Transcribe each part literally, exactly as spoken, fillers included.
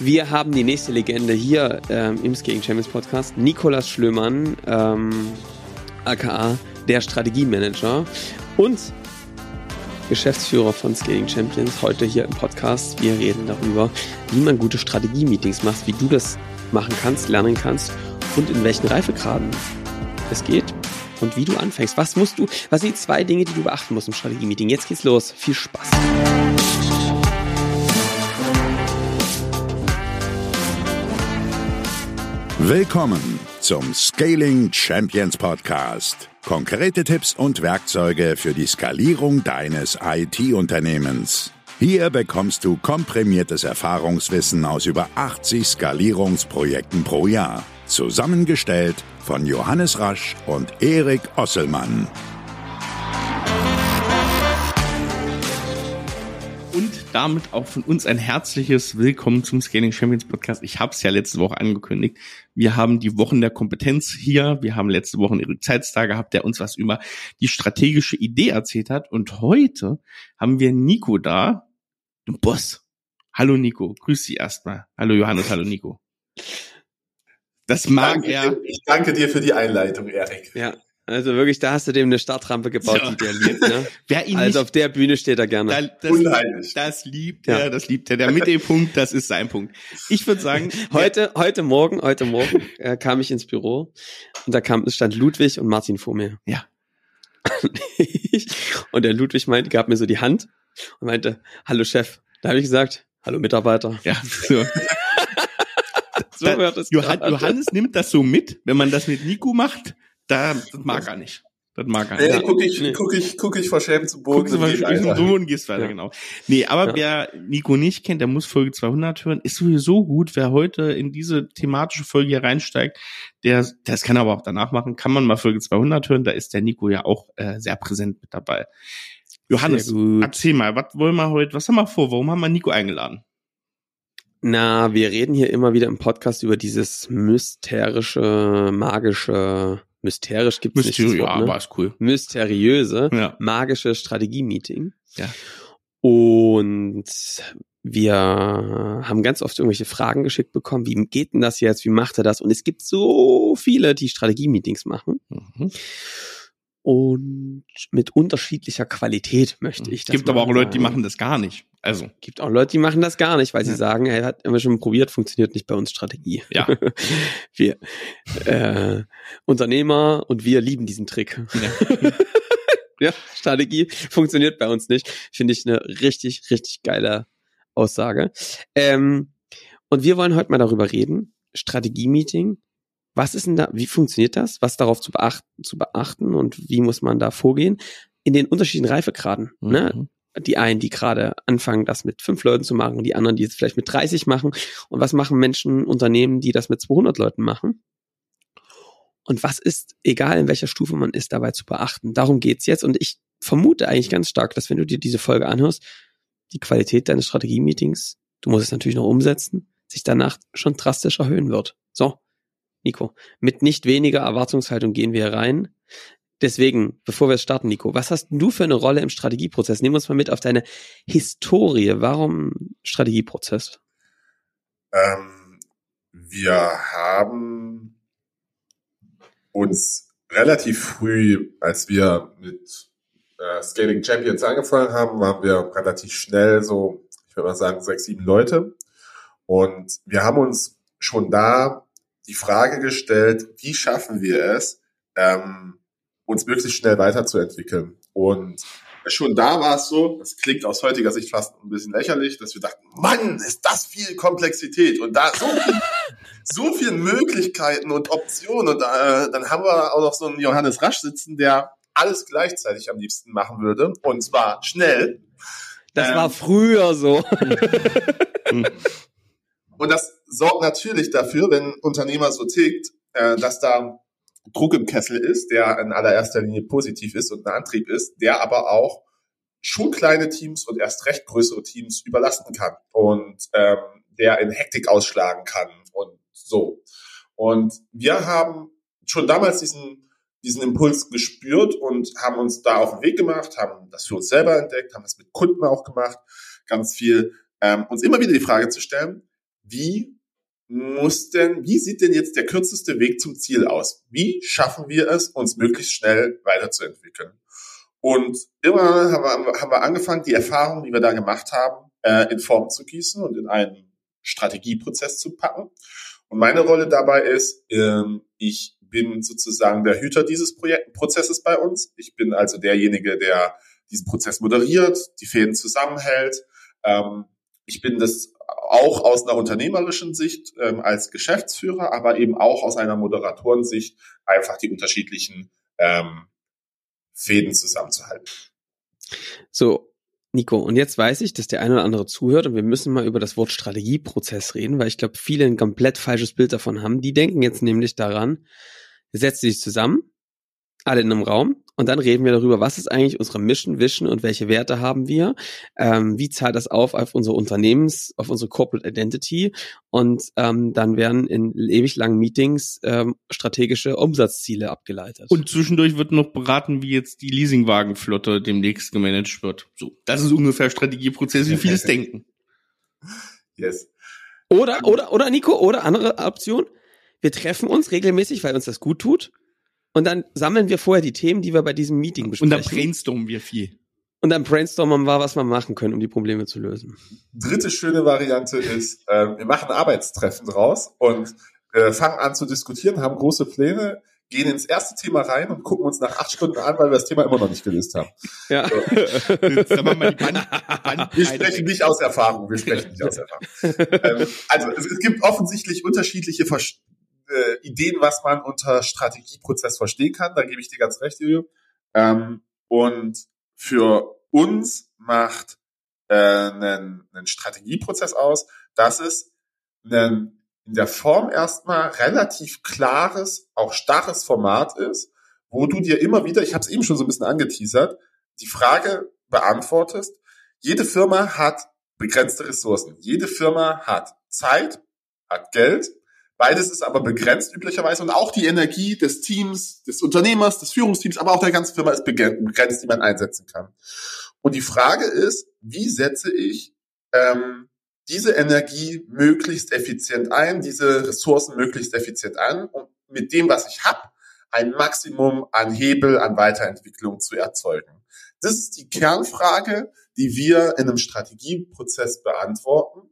Wir haben die nächste Legende hier ähm, im Scaling Champions Podcast, Nikolaus Schlömann, ähm, aka der Strategiemanager und Geschäftsführer von Scaling Champions, heute hier im Podcast. Wir reden darüber, wie man gute Strategie-Meetings macht, wie du das machen kannst, lernen kannst und in welchen Reifegraden es geht und wie du anfängst. Was musst du, was sind die zwei Dinge, die du beachten musst im Strategie-Meeting? Jetzt geht's los. Viel Spaß. Willkommen zum Scaling Champions Podcast. Konkrete Tipps und Werkzeuge für die Skalierung deines I T-Unternehmens. Hier bekommst du komprimiertes Erfahrungswissen aus über achtzig Skalierungsprojekten pro Jahr. Zusammengestellt von Johannes Rasch und Erik Osselmann. Und damit auch von uns ein herzliches Willkommen zum Scaling Champions Podcast. Ich habe es ja letzte Woche angekündigt. Wir haben die Wochen der Kompetenz hier. Wir haben letzte Woche einen Erik Zeitstar gehabt, der uns was über die strategische Idee erzählt hat. Und heute haben wir Nico da, den Boss. Hallo Nico, grüß dich erstmal. Hallo Johannes, hallo Nico. Das mag danke er. Dir, ich danke dir für die Einleitung, Erik. Ja. Also wirklich, da hast du dem eine Startrampe gebaut, ja. Die der liebt. Ne? Wer ihn also nicht, auf der Bühne steht er gerne. Da, das, Unheimlich. Das liebt er, ja. das liebt er. Der Mittelpunkt, das ist sein Punkt. Ich würde sagen, heute, heute Morgen, heute Morgen äh, kam ich ins Büro und da kam, es stand Ludwig und Martin vor mir. Ja. Und der Ludwig meinte, gab mir so die Hand und meinte, hallo Chef. Da habe ich gesagt, hallo Mitarbeiter. Ja, so. so da, hört es Johann, Johannes nimmt das so mit, wenn man das mit Nico macht. Da, das mag er nicht. Das mag er nicht. Nee, guck ich, nee. guck ich, guck ich verschämt zum Boden. Guck ich zum Boden und gehst weiter, ja. genau. Nee, aber ja. wer Nico nicht kennt, der muss Folge zweihundert hören. Ist sowieso gut, wer heute in diese thematische Folge hier reinsteigt, der, das kann er aber auch danach machen, kann man mal Folge zweihundert hören, da ist der Nico ja auch äh, sehr präsent mit dabei. Johannes, erzähl mal, was wollen wir heute, was haben wir vor, warum haben wir Nico eingeladen? Na, wir reden hier immer wieder im Podcast über dieses mysterische, magische, mysterisch gibt es nicht das Wort, ja, ne? Aber ist cool. Mysteriöse, ja. magische Strategie-Meeting. Ja. Und wir haben ganz oft irgendwelche Fragen geschickt bekommen, wie geht denn das jetzt, wie macht er das? Und es gibt so viele, die Strategie-Meetings machen. Mhm. Und mit unterschiedlicher Qualität möchte ich das. Es gibt aber auch Leute, die machen das gar nicht. Also gibt auch Leute, die machen das gar nicht, weil ja. sie sagen, er hat immer schon probiert, funktioniert nicht bei uns Strategie. Ja. wir äh, Unternehmer und wir lieben diesen Trick. Ja. ja, Strategie funktioniert bei uns nicht. Finde ich eine richtig, richtig geile Aussage. Ähm, und wir wollen heute mal darüber reden. Strategie-Meeting. Was ist denn da, wie funktioniert das? Was darauf zu beachten, zu beachten und wie muss man da vorgehen? In den unterschiedlichen Reifegraden, mhm. ne? Die einen, die gerade anfangen, das mit fünf Leuten zu machen, die anderen, die es vielleicht mit dreißig machen. Und was machen Menschen, Unternehmen, die das mit zweihundert Leuten machen? Und was ist, egal in welcher Stufe man ist, dabei zu beachten? Darum geht's jetzt. Und ich vermute eigentlich ganz stark, dass wenn du dir diese Folge anhörst, die Qualität deines Strategie-Meetings, du musst es natürlich noch umsetzen, sich danach schon drastisch erhöhen wird. So, Nico, mit nicht weniger Erwartungshaltung gehen wir rein. Deswegen, bevor wir starten, Nico, was hast du für eine Rolle im Strategieprozess? Nehmen wir uns mal mit auf deine Historie. Warum Strategieprozess? Ähm, wir haben uns relativ früh, als wir mit äh, Scaling Champions angefangen haben, waren wir relativ schnell so, ich würde mal sagen, sechs, sieben Leute. Und wir haben uns schon da die Frage gestellt, wie schaffen wir es, ähm, uns möglichst schnell weiterzuentwickeln. Und schon da war es so, das klingt aus heutiger Sicht fast ein bisschen lächerlich, dass wir dachten, Mann, ist das viel Komplexität und da so viel, so viele Möglichkeiten und Optionen. Und äh, dann haben wir auch noch so einen Johannes Rasch sitzen, der alles gleichzeitig am liebsten machen würde. Und zwar schnell. Das ähm, war früher so. Und das sorgt natürlich dafür, wenn ein Unternehmer so tickt, äh, dass da Druck im Kessel ist, der in allererster Linie positiv ist und ein Antrieb ist, der aber auch schon kleine Teams und erst recht größere Teams überlasten kann und ähm, der in Hektik ausschlagen kann und so. Und wir haben schon damals diesen diesen Impuls gespürt und haben uns da auf den Weg gemacht, haben das für uns selber entdeckt, haben das mit Kunden auch gemacht, ganz viel, ähm, uns immer wieder die Frage zu stellen, wie muss denn, wie sieht denn jetzt der kürzeste Weg zum Ziel aus? Wie schaffen wir es, uns möglichst schnell weiterzuentwickeln? Und immer haben wir, haben wir angefangen, die Erfahrungen, die wir da gemacht haben, äh, in Form zu gießen und in einen Strategieprozess zu packen. Und meine Rolle dabei ist, ähm, ich bin sozusagen der Hüter dieses Projekt, Prozesses bei uns. Ich bin also derjenige, der diesen Prozess moderiert, die Fäden zusammenhält. Ähm, ich bin das auch aus einer unternehmerischen Sicht ähm, als Geschäftsführer, aber eben auch aus einer Moderatorensicht, einfach die unterschiedlichen ähm, Fäden zusammenzuhalten. So, Nico, und jetzt weiß ich, dass der eine oder andere zuhört und wir müssen mal über das Wort Strategieprozess reden, weil ich glaube, viele ein komplett falsches Bild davon haben. Die denken jetzt nämlich daran, setzt sich zusammen, alle in einem Raum, und dann reden wir darüber, was ist eigentlich unsere Mission, Vision und welche Werte haben wir, ähm, wie zahlt das auf auf unsere Unternehmens, auf unsere Corporate Identity, und ähm, dann werden in ewig langen Meetings ähm, strategische Umsatzziele abgeleitet. Und zwischendurch wird noch beraten, wie jetzt die Leasingwagenflotte demnächst gemanagt wird. So, das ist ungefähr Strategieprozess, wie viele es denken. Yes. Oder, oder, oder Nico, oder andere Option, wir treffen uns regelmäßig, weil uns das gut tut. Und dann sammeln wir vorher die Themen, die wir bei diesem Meeting besprechen. Und dann brainstormen wir viel. Und dann brainstormen wir, was wir machen können, um die Probleme zu lösen. Dritte schöne Variante ist, äh, wir machen Arbeitstreffen draus und äh, fangen an zu diskutieren, haben große Pläne, gehen ins erste Thema rein und gucken uns nach acht Stunden an, weil wir das Thema immer noch nicht gelöst haben. Ja. So. Jetzt machen wir die Band, Band Wir sprechen nicht aus Erfahrung, wir sprechen nicht aus Erfahrung. ähm, also es, es gibt offensichtlich unterschiedliche Vers- äh, Ideen, was man unter Strategieprozess verstehen kann. Da gebe ich dir ganz recht, Julio. Ähm, und für uns macht äh, einen, einen Strategieprozess aus, dass es einen, in der Form erstmal relativ klares, auch starres Format ist, wo du dir immer wieder, ich habe es eben schon so ein bisschen angeteasert, die Frage beantwortest, jede Firma hat begrenzte Ressourcen. Jede Firma hat Zeit, hat Geld. Beides ist aber begrenzt üblicherweise und auch die Energie des Teams, des Unternehmers, des Führungsteams, aber auch der ganzen Firma ist begrenzt, die man einsetzen kann. Und die Frage ist, wie setze ich ähm, diese Energie möglichst effizient ein, diese Ressourcen möglichst effizient ein, um mit dem, was ich habe, ein Maximum an Hebel, an Weiterentwicklung zu erzeugen. Das ist die Kernfrage, die wir in einem Strategieprozess beantworten.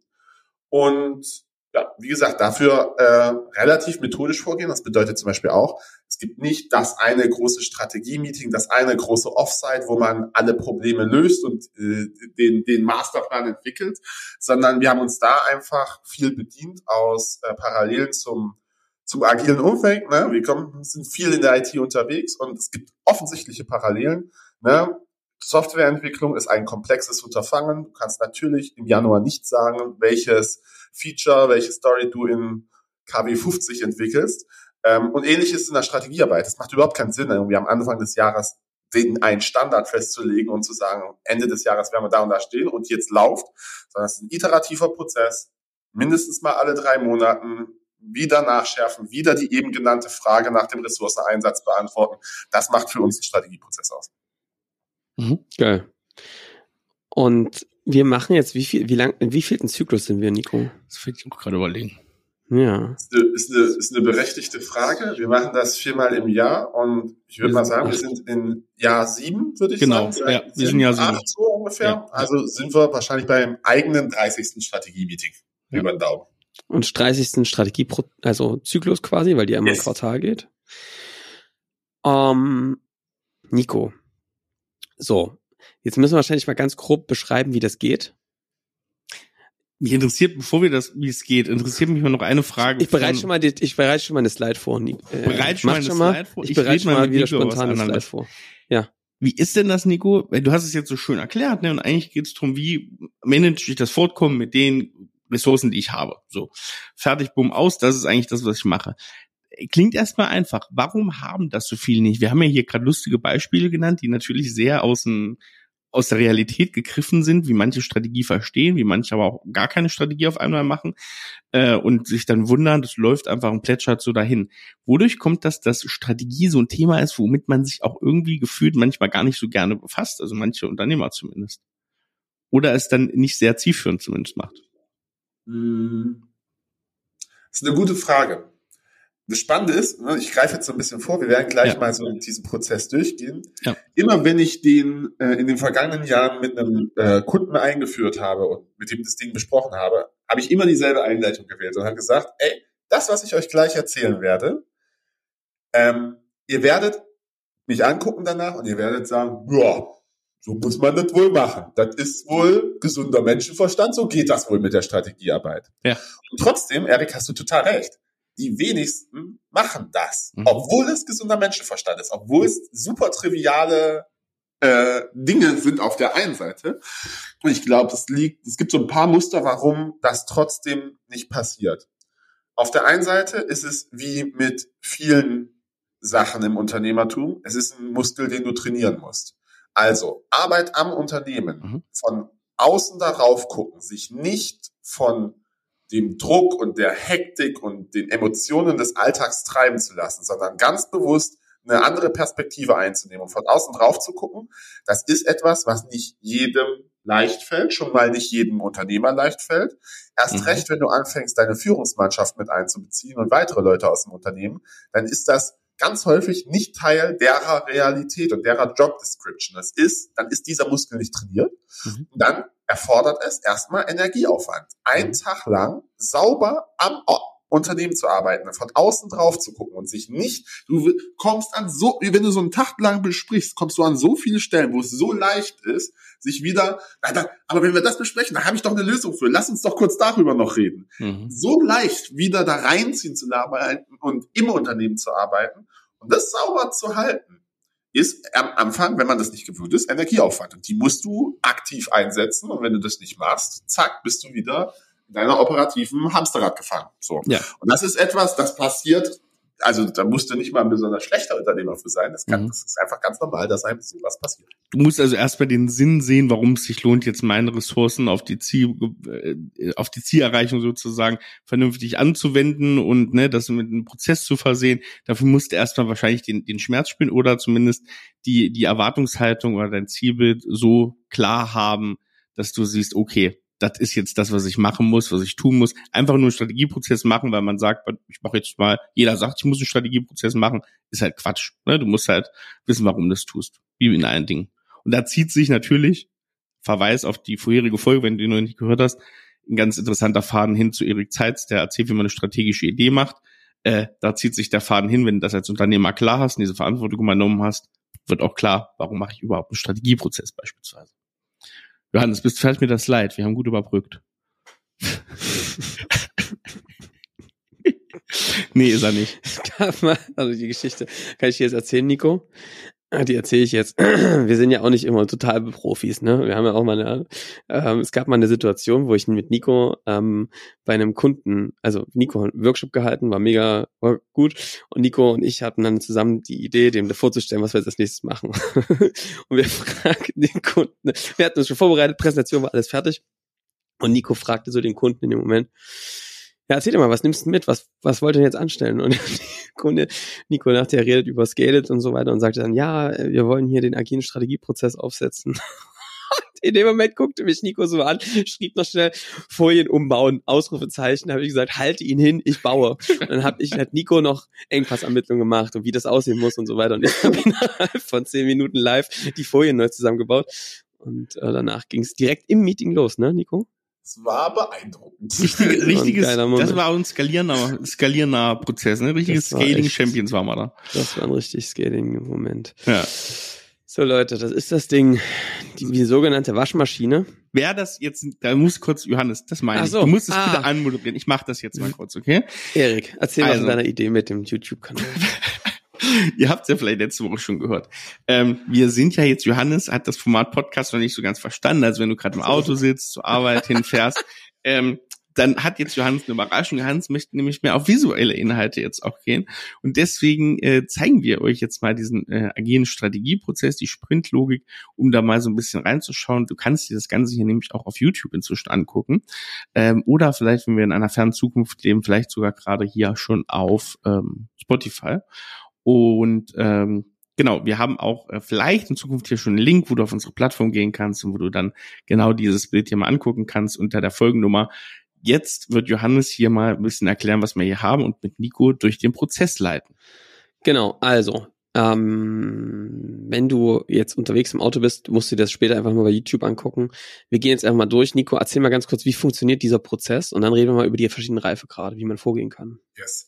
Und ja, wie gesagt, dafür äh, relativ methodisch vorgehen. Das bedeutet zum Beispiel auch, es gibt nicht das eine große Strategie-Meeting, das eine große Offsite, wo man alle Probleme löst und äh, den, den Masterplan entwickelt, sondern wir haben uns da einfach viel bedient aus äh, Parallelen zum zum agilen Umfeld. Ne? Wir kommen, sind viel in der I T unterwegs und es gibt offensichtliche Parallelen. Ne? Softwareentwicklung ist ein komplexes Unterfangen. Du kannst natürlich im Januar nicht sagen, welches Feature, welche Story du in K W fünfzig entwickelst. Ähm, und ähnliches in der Strategiearbeit. Das macht überhaupt keinen Sinn, irgendwie am Anfang des Jahres den einen Standard festzulegen und zu sagen, Ende des Jahres werden wir da und da stehen und jetzt läuft. Sondern es ist ein iterativer Prozess, mindestens mal alle drei Monaten, wieder nachschärfen, wieder die eben genannte Frage nach dem Ressourceneinsatz beantworten. Das macht für uns einen Strategieprozess aus. Mhm. Geil. Und wir machen jetzt, wie viel, wie lang, in wie vielten Zyklus sind wir, Nico? Das will ich auch gerade überlegen. Ja. Ist eine, ist, eine, ist eine berechtigte Frage. Wir machen das viermal im Jahr und ich würde mal sagen, wir sind in Jahr sieben, würde ich genau, sagen. Genau, ja, wir sind Jahr sieben. Acht so ungefähr. Ja. Also sind wir wahrscheinlich beim eigenen dreißigsten Strategie-Meeting Ja. über den Daumen. Und dreißigsten Strategie, also Zyklus quasi, weil die einmal Yes. im Quartal geht. Ähm, Nico. So. Jetzt müssen wir wahrscheinlich mal ganz grob beschreiben, wie das geht. Mich interessiert, bevor wir das, wie es geht, interessiert mich mal noch eine Frage. Ich bereite schon mal, die, ich bereite schon mal eine Slide vor. Nico. Äh, Bereite schon mal eine Slide vor. Ich, Ich bereite red schon mal mal mit wieder Nico was spontan eine Slide anderes. vor. Ja. Wie ist denn das, Nico? Weil du hast es jetzt so schön erklärt, ne? Und eigentlich geht es darum, wie manage ich das Fortkommen mit den Ressourcen, die ich habe. So, fertig, bumm, aus. Das ist eigentlich das, was ich mache. Klingt erstmal einfach. Warum haben das so viele nicht? Wir haben ja hier gerade lustige Beispiele genannt, die natürlich sehr aus dem aus der Realität gegriffen sind, wie manche Strategie verstehen, wie manche aber auch gar keine Strategie auf einmal machen äh, und sich dann wundern, das läuft einfach und plätschert so dahin. Wodurch kommt das, dass Strategie so ein Thema ist, womit man sich auch irgendwie gefühlt manchmal gar nicht so gerne befasst, also manche Unternehmer zumindest. Oder es dann nicht sehr zielführend zumindest macht. Mm, Das ist eine gute Frage. Das Spannende ist, ich greife jetzt so ein bisschen vor, wir werden gleich ja. mal so diesen Prozess durchgehen. Ja. Immer wenn ich den äh, in den vergangenen Jahren mit einem äh, Kunden eingeführt habe und mit dem das Ding besprochen habe, habe ich immer dieselbe Einleitung gewählt und habe gesagt, ey, das, was ich euch gleich erzählen werde, ähm, ihr werdet mich angucken danach und ihr werdet sagen, ja, so muss man das wohl machen. Das ist wohl gesunder Menschenverstand, so geht das wohl mit der Strategiearbeit. Ja. Und trotzdem, Erik, hast du total recht. Die wenigsten machen das, mhm. obwohl es gesunder Menschenverstand ist, obwohl es super triviale äh, Dinge sind auf der einen Seite. Und ich glaube, es liegt, es gibt so ein paar Muster, warum das trotzdem nicht passiert. Auf der einen Seite ist es wie mit vielen Sachen im Unternehmertum. Es ist ein Muskel, den du trainieren musst. Also Arbeit am Unternehmen, mhm. von außen darauf gucken, sich nicht von dem Druck und der Hektik und den Emotionen des Alltags treiben zu lassen, sondern ganz bewusst eine andere Perspektive einzunehmen und von außen drauf zu gucken. Das ist etwas, was nicht jedem leicht fällt, schon mal nicht jedem Unternehmer leicht fällt. Erst mhm. recht, wenn du anfängst, deine Führungsmannschaft mit einzubeziehen und weitere Leute aus dem Unternehmen, dann ist das ganz häufig nicht Teil derer Realität und derer Job Description. Das ist, dann ist dieser Muskel nicht trainiert. Mhm. Und dann erfordert es erstmal Energieaufwand. Einen mhm. Tag lang sauber am Unternehmen zu arbeiten, von außen drauf zu gucken und sich nicht, du kommst an so, wenn du so einen Tag lang besprichst, kommst du an so viele Stellen, wo es so leicht ist, sich wieder, aber wenn wir das besprechen, da habe ich doch eine Lösung für, lass uns doch kurz darüber noch reden. Mhm. So leicht wieder da reinziehen zu arbeiten und im Unternehmen zu arbeiten und das sauber zu halten, ist am Anfang, wenn man das nicht gewöhnt ist, Energieaufwand. Und die musst du aktiv einsetzen und wenn du das nicht machst, zack, bist du wieder in deiner operativen Hamsterrad gefangen. So. Ja. Und das ist etwas, das passiert, also da musst du nicht mal ein besonders schlechter Unternehmer für sein. Das, kann, mhm. das ist einfach ganz normal, dass einem sowas passiert. Du musst also erstmal den Sinn sehen, warum es sich lohnt, jetzt meine Ressourcen auf die Ziel, äh, auf die Zielerreichung sozusagen vernünftig anzuwenden und ne, das mit einem Prozess zu versehen. Dafür musst du erstmal wahrscheinlich den, den Schmerz spüren oder zumindest die, die Erwartungshaltung oder dein Zielbild so klar haben, dass du siehst, okay, das ist jetzt das, was ich machen muss, was ich tun muss. Einfach nur einen Strategieprozess machen, weil man sagt, ich mache jetzt mal, jeder sagt, ich muss einen Strategieprozess machen, ist halt Quatsch. Ne? Du musst halt wissen, warum du das tust, wie in allen Dingen. Und da zieht sich natürlich, Verweis auf die vorherige Folge, wenn du die noch nicht gehört hast, ein ganz interessanter Faden hin zu Erik Zeitz, der erzählt, wie man eine strategische Idee macht. Äh, da zieht sich der Faden hin, wenn du das als Unternehmer klar hast und diese Verantwortung übernommen hast, wird auch klar, warum mache ich überhaupt einen Strategieprozess beispielsweise. Johannes, bist fällt mir das leid. Wir haben gut überbrückt. Nee, ist er nicht. Es gab mal, also die Geschichte, kann ich dir jetzt erzählen, Nico? Die erzähle ich jetzt. Wir sind ja auch nicht immer total Profis, ne? Wir haben ja auch mal eine, ähm, es gab mal eine Situation, wo ich mit Nico ähm, bei einem Kunden, also Nico hat einen Workshop gehalten, war mega war gut und Nico und ich hatten dann zusammen die Idee, dem vorzustellen, was wir jetzt als nächstes machen. Und wir fragten den Kunden, wir hatten uns schon vorbereitet, Präsentation war alles fertig und Nico fragte so den Kunden in dem Moment, ja, erzähl dir mal, was nimmst du mit? Was, was wollt ihr denn jetzt anstellen? Und Kunde, Nico dachte, er redet über Scale-It und so weiter und sagte dann, ja, wir wollen hier den agilen Strategieprozess aufsetzen. In dem Moment guckte mich Nico so an, schrieb noch schnell Folien umbauen, Ausrufezeichen, habe ich gesagt, halte ihn hin, ich baue. Und dann habe ich halt Nico noch Engpassermittlung gemacht und wie das aussehen muss und so weiter. Und ich habe innerhalb von zehn Minuten live die Folien neu zusammengebaut. Und äh, danach ging es direkt im Meeting los, ne, Nico? Es war beeindruckend. Richtig, richtiges, das war ein skalierender, skalierender Prozess, ne? Richtiges Scaling echt, Champions waren wir da. Das war ein richtig Scaling-Moment. Ja. So Leute, das ist das Ding, die, die sogenannte Waschmaschine. Wer das jetzt, da muss kurz, Johannes, das meine ich. So. Du musst es ah. bitte anmoderieren. Ich mach das jetzt mal kurz, okay? Erik, erzähl also. mal von deiner Idee mit dem YouTube-Kanal. Ihr habt es ja vielleicht letzte Woche schon gehört. Ähm, wir sind ja jetzt, Johannes hat das Format Podcast noch nicht so ganz verstanden. Also wenn du gerade im Auto sitzt, zur Arbeit hinfährst, ähm, dann hat jetzt Johannes eine Überraschung. Johannes möchte nämlich mehr auf visuelle Inhalte jetzt auch gehen. Und deswegen äh, zeigen wir euch jetzt mal diesen äh, agilen Strategieprozess, die Sprintlogik, um da mal so ein bisschen reinzuschauen. Du kannst dir das Ganze hier nämlich auch auf YouTube inzwischen angucken. Ähm, oder vielleicht, wenn wir in einer fernen Zukunft leben, vielleicht sogar gerade hier schon auf ähm, Spotify. Und ähm, genau, wir haben auch äh, vielleicht in Zukunft hier schon einen Link, wo du auf unsere Plattform gehen kannst und wo du dann genau dieses Bild hier mal angucken kannst unter der Folgennummer. jetzt wird Johannes hier mal ein bisschen erklären, was wir hier haben und mit Nico durch den Prozess leiten. Genau, also, ähm, wenn du jetzt unterwegs im Auto bist, musst du dir das später einfach mal bei YouTube angucken. Wir gehen jetzt einfach mal durch. Nico, erzähl mal ganz kurz, wie funktioniert dieser Prozess und dann reden wir mal über die verschiedenen Reifegrade, wie man vorgehen kann. Yes.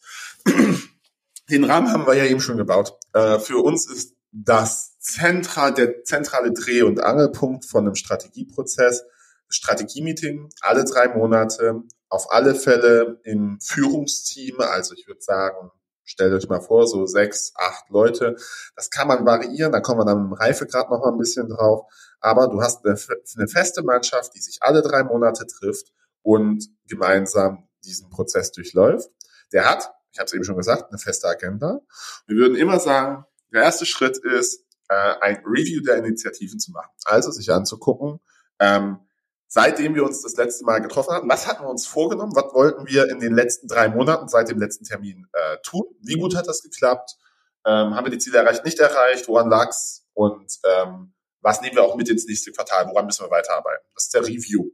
Den Rahmen haben wir ja eben schon gebaut. Äh, für uns ist das zentral, der zentrale Dreh- und Angelpunkt von einem Strategieprozess, Strategie-Meeting, alle drei Monate, auf alle Fälle im Führungsteam, also ich würde sagen, stellt euch mal vor, so sechs, acht Leute, das kann man variieren, da kommen wir dann im Reifegrad noch mal ein bisschen drauf, aber du hast eine, eine feste Mannschaft, die sich alle drei Monate trifft und gemeinsam diesen Prozess durchläuft. Der hat, ich habe es eben schon gesagt, eine feste Agenda. Wir würden immer sagen, der erste Schritt ist, äh, ein Review der Initiativen zu machen. Also sich anzugucken, ähm, seitdem wir uns das letzte Mal getroffen hatten, was hatten wir uns vorgenommen? Was wollten wir in den letzten drei Monaten seit dem letzten Termin äh, tun? Wie gut hat das geklappt? Ähm, haben wir die Ziele erreicht, nicht erreicht? Woran lag's? Und ähm, was nehmen wir auch mit ins nächste Quartal? Woran müssen wir weiterarbeiten? Das ist der Review.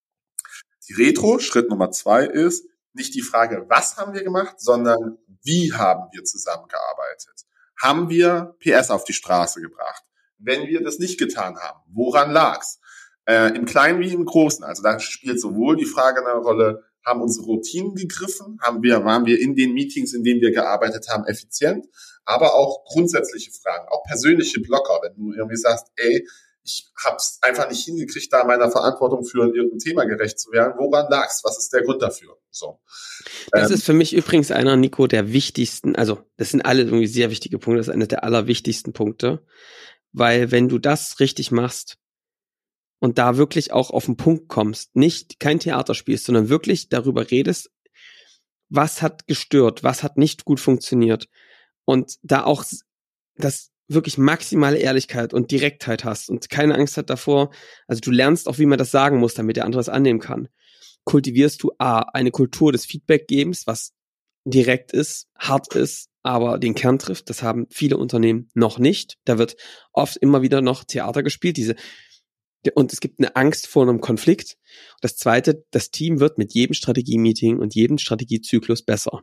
Die Retro, Schritt Nummer zwei, ist nicht die Frage, was haben wir gemacht, sondern wie haben wir zusammengearbeitet? Haben wir P S auf die Straße gebracht? Wenn wir das nicht getan haben, woran lag's? Äh, im Kleinen wie im Großen. Also da spielt sowohl die Frage eine Rolle, haben unsere Routinen gegriffen, haben wir, waren wir in den Meetings, in denen wir gearbeitet haben, effizient, aber auch grundsätzliche Fragen, auch persönliche Blocker, wenn du irgendwie sagst, ey, ich hab's einfach nicht hingekriegt, da meiner Verantwortung für irgendein Thema gerecht zu werden. Woran lag's? Was ist der Grund dafür? So. Das ähm, ist für mich übrigens einer, Nico, der wichtigsten, also das sind alle irgendwie sehr wichtige Punkte, das ist einer der allerwichtigsten Punkte, weil wenn du das richtig machst und da wirklich auch auf den Punkt kommst, nicht kein Theater spielst, sondern wirklich darüber redest, was hat gestört, was hat nicht gut funktioniert und da auch das wirklich maximale Ehrlichkeit und Direktheit hast und keine Angst hat davor, also du lernst auch, wie man das sagen muss, damit der andere es annehmen kann. Kultivierst du A, eine Kultur des Feedbackgebens, was direkt ist, hart ist, aber den Kern trifft. Das haben viele Unternehmen noch nicht. Da wird oft immer wieder noch Theater gespielt, diese und es gibt eine Angst vor einem Konflikt. Das Zweite, das Team wird mit jedem Strategie-Meeting und jedem Strategiezyklus besser.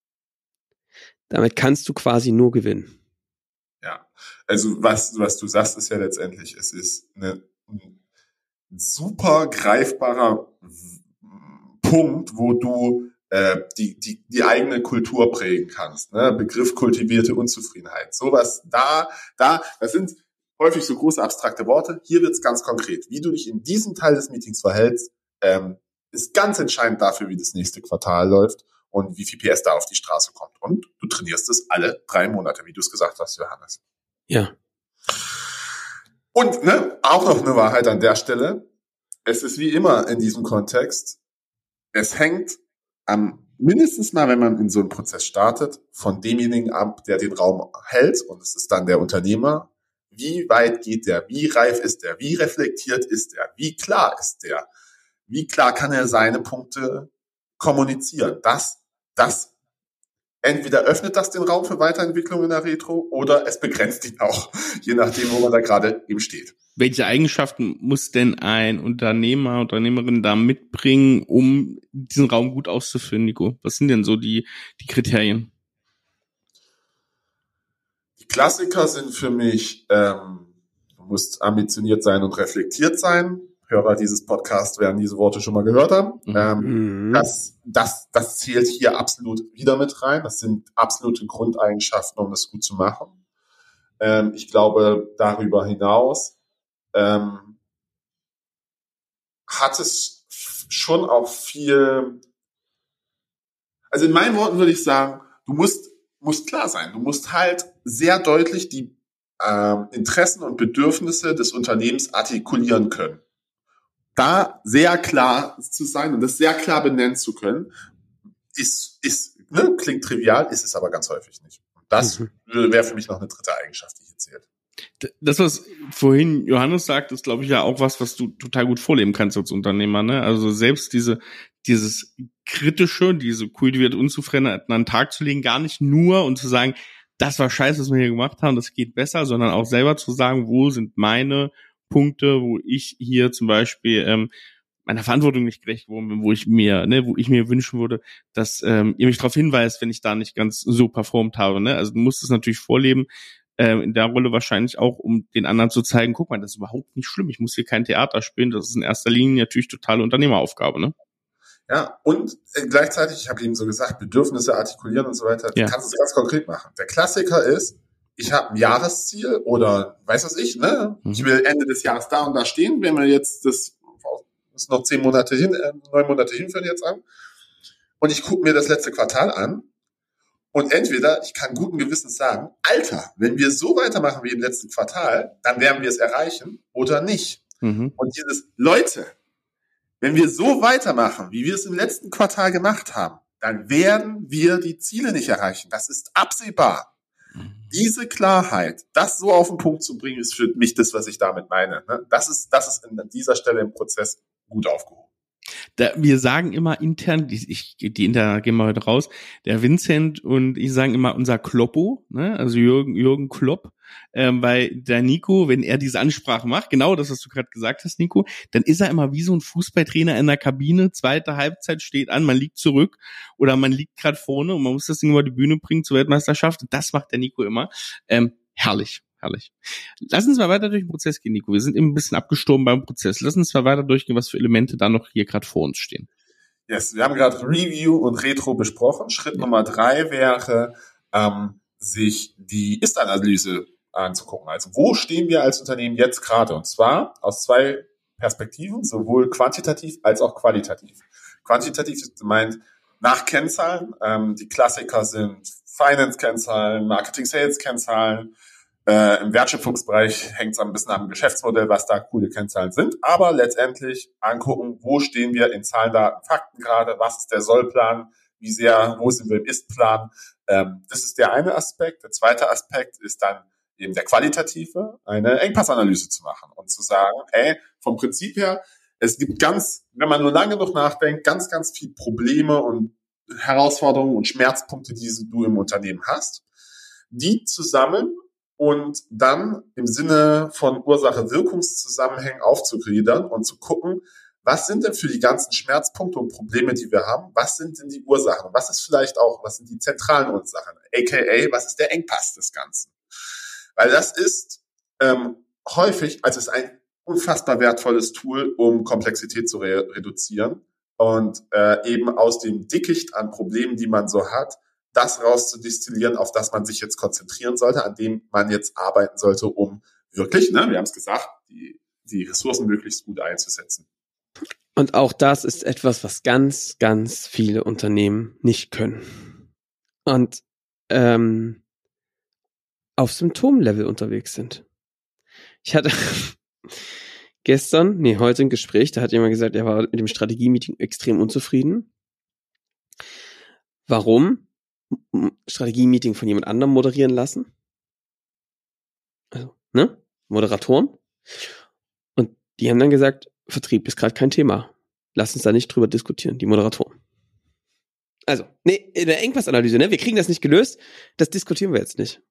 Damit kannst du quasi nur gewinnen. Ja, also was, was du sagst, ist ja letztendlich, es ist eine, ein super greifbarer Punkt, wo du äh, die, die, die eigene Kultur prägen kannst. Ne? Begriff kultivierte Unzufriedenheit. Sowas da, da, das sind häufig so große abstrakte Worte. Hier wird's ganz konkret. Wie du dich in diesem Teil des Meetings verhältst, ähm, ist ganz entscheidend dafür, wie das nächste Quartal läuft und wie viel P S da auf die Straße kommt. Und du trainierst es alle drei Monate, wie du es gesagt hast, Johannes. Ja. Und ne, auch noch eine Wahrheit an der Stelle. Es ist wie immer in diesem Kontext, es hängt am mindestens mal, wenn man in so einen Prozess startet, von demjenigen ab, der den Raum hält, und es ist dann der Unternehmer. Wie weit geht der? Wie reif ist der? Wie reflektiert ist der? Wie klar ist der? Wie klar kann er seine Punkte kommunizieren? Das, das, entweder öffnet das den Raum für Weiterentwicklung in der Retro oder es begrenzt ihn auch, je nachdem, wo man da gerade eben steht. Welche Eigenschaften muss denn ein Unternehmer, Unternehmerin da mitbringen, um diesen Raum gut auszuführen, Nico? Was sind denn so die, die Kriterien? Die Klassiker sind für mich, ähm, du musst ambitioniert sein und reflektiert sein. Hörer dieses Podcasts werden diese Worte schon mal gehört haben. Mhm. Ähm, das, das, das zählt hier absolut wieder mit rein. Das sind absolute Grundeigenschaften, um das gut zu machen. Ähm, ich glaube, darüber hinaus ähm, hat es schon auch viel, also in meinen Worten würde ich sagen, du musst, musst klar sein. Du musst halt sehr deutlich die ähm, Interessen und Bedürfnisse des Unternehmens artikulieren können. Da sehr klar zu sein und das sehr klar benennen zu können, ist, ist ne, klingt trivial, ist es aber ganz häufig nicht. Und das mhm. wäre für mich noch eine dritte Eigenschaft, die hier zählt. Das, was vorhin Johannes sagt, ist, glaube ich, ja auch was, was du total gut vorleben kannst als Unternehmer. Ne? Also selbst diese dieses kritische, diese kultivierte Unzufriedenheit an den Tag zu legen, gar nicht nur und zu sagen, das war scheiße, was wir hier gemacht haben, das geht besser, sondern auch selber zu sagen, wo sind meine Punkte, wo ich hier zum Beispiel ähm, meiner Verantwortung nicht gerecht geworden bin, wo ich mir, ne, wo ich mir wünschen würde, dass ähm, ihr mich darauf hinweist, wenn ich da nicht ganz so performt habe, ne? Also du musst es natürlich vorleben, ähm, in der Rolle wahrscheinlich auch, um den anderen zu zeigen, guck mal, das ist überhaupt nicht schlimm, ich muss hier kein Theater spielen, das ist in erster Linie natürlich totale Unternehmeraufgabe, ne? Ja, und äh, gleichzeitig, ich habe ihm so gesagt, Bedürfnisse artikulieren und so weiter, Ja. du kannst es ganz konkret machen. Der Klassiker ist, ich habe ein Jahresziel oder weiß was ich, ne? Mhm. Ich will Ende des Jahres da und da stehen, wenn wir jetzt das ist noch zehn Monate hin, äh, neun Monate hin für jetzt an. Und ich gucke mir das letzte Quartal an und entweder ich kann guten Gewissens sagen, Alter, wenn wir so weitermachen wie im letzten Quartal, dann werden wir es erreichen oder nicht. Mhm. Und dieses, Leute, wenn wir so weitermachen, wie wir es im letzten Quartal gemacht haben, dann werden wir die Ziele nicht erreichen. Das ist absehbar. Diese Klarheit, das so auf den Punkt zu bringen, ist für mich das, was ich damit meine. Das ist, das ist an dieser Stelle im Prozess gut aufgehoben. Da, wir sagen immer intern, die, ich, die intern gehen wir heute raus, der Vincent und ich sagen immer unser Kloppo, ne? Also Jürgen, Jürgen Klopp, ähm, weil der Nico, wenn er diese Ansprache macht, genau das, was du gerade gesagt hast, Nico, dann ist er immer wie so ein Fußballtrainer in der Kabine, zweite Halbzeit steht an, man liegt zurück oder man liegt gerade vorne und man muss das Ding über die Bühne bringen zur Weltmeisterschaft. Das macht der Nico immer. Ähm, herrlich. Herrlich. Lass uns mal weiter durch den Prozess gehen, Nico. Wir sind eben ein bisschen abgestorben beim Prozess. Lass uns mal weiter durchgehen, was für Elemente da noch hier gerade vor uns stehen. Yes, wir haben gerade Review und Retro besprochen. Schritt ja. Nummer drei wäre, ähm, sich die Ist-Analyse anzugucken. Also wo stehen wir als Unternehmen jetzt gerade? Und zwar aus zwei Perspektiven, sowohl quantitativ als auch qualitativ. Quantitativ ist gemeint nach Kennzahlen. Ähm, die Klassiker sind Finance-Kennzahlen, Marketing-Sales-Kennzahlen. Äh, Im Wertschöpfungsbereich hängt es ein bisschen am Geschäftsmodell, was da coole Kennzahlen sind. Aber letztendlich angucken, wo stehen wir in Zahlen, Daten, Fakten gerade, was ist der Sollplan, wie sehr, wo sind wir im Ist-Plan. Ähm, das ist der eine Aspekt. Der zweite Aspekt ist dann eben der qualitative, eine Engpassanalyse zu machen und zu sagen, ey, vom Prinzip her, es gibt ganz, wenn man nur lange noch nachdenkt, ganz, ganz viele Probleme und Herausforderungen und Schmerzpunkte, die du im Unternehmen hast, die zusammen und dann im Sinne von Ursache-Wirkungszusammenhängen aufzugliedern und zu gucken, was sind denn für die ganzen Schmerzpunkte und Probleme, die wir haben, was sind denn die Ursachen? Was ist vielleicht auch, was sind die zentralen Ursachen? A K A, was ist der Engpass des Ganzen? Weil das ist ähm, häufig, also es ist ein unfassbar wertvolles Tool, um Komplexität zu re- reduzieren und äh, eben aus dem Dickicht an Problemen, die man so hat, das rauszudestillieren, auf das man sich jetzt konzentrieren sollte, an dem man jetzt arbeiten sollte, um wirklich, ne, wir haben es gesagt, die, die Ressourcen möglichst gut einzusetzen. Und auch das ist etwas, was ganz, ganz viele Unternehmen nicht können. Und ähm, auf Symptomlevel unterwegs sind. Ich hatte gestern, nee, heute ein Gespräch, da hat jemand gesagt, er war mit dem Strategie-Meeting extrem unzufrieden. Warum? Strategie-Meeting von jemand anderem moderieren lassen. Also, ne? Moderatoren. Und die haben dann gesagt, Vertrieb ist gerade kein Thema. Lass uns da nicht drüber diskutieren, die Moderatoren. Also, nee, in der Engpassanalyse, ne? Wir kriegen das nicht gelöst, das diskutieren wir jetzt nicht.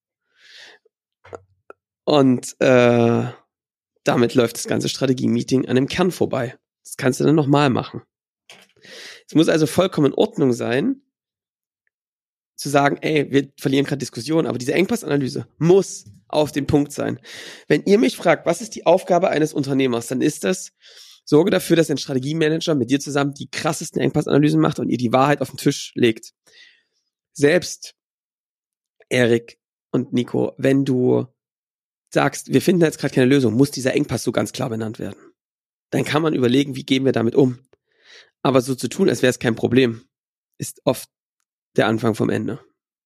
Und äh, damit läuft das ganze Strategie-Meeting an dem Kern vorbei. Das kannst du dann nochmal machen. Es muss also vollkommen in Ordnung sein, zu sagen, ey, wir verlieren gerade Diskussionen, aber diese Engpassanalyse muss auf den Punkt sein. Wenn ihr mich fragt, was ist die Aufgabe eines Unternehmers, dann ist das, sorge dafür, dass ein Strategiemanager mit dir zusammen die krassesten Engpassanalysen macht und ihr die Wahrheit auf den Tisch legt. Selbst Erik und Nico, wenn du sagst, wir finden jetzt gerade keine Lösung, muss dieser Engpass so ganz klar benannt werden. Dann kann man überlegen, wie gehen wir damit um. Aber so zu tun, als wäre es kein Problem, ist oft der Anfang vom Ende.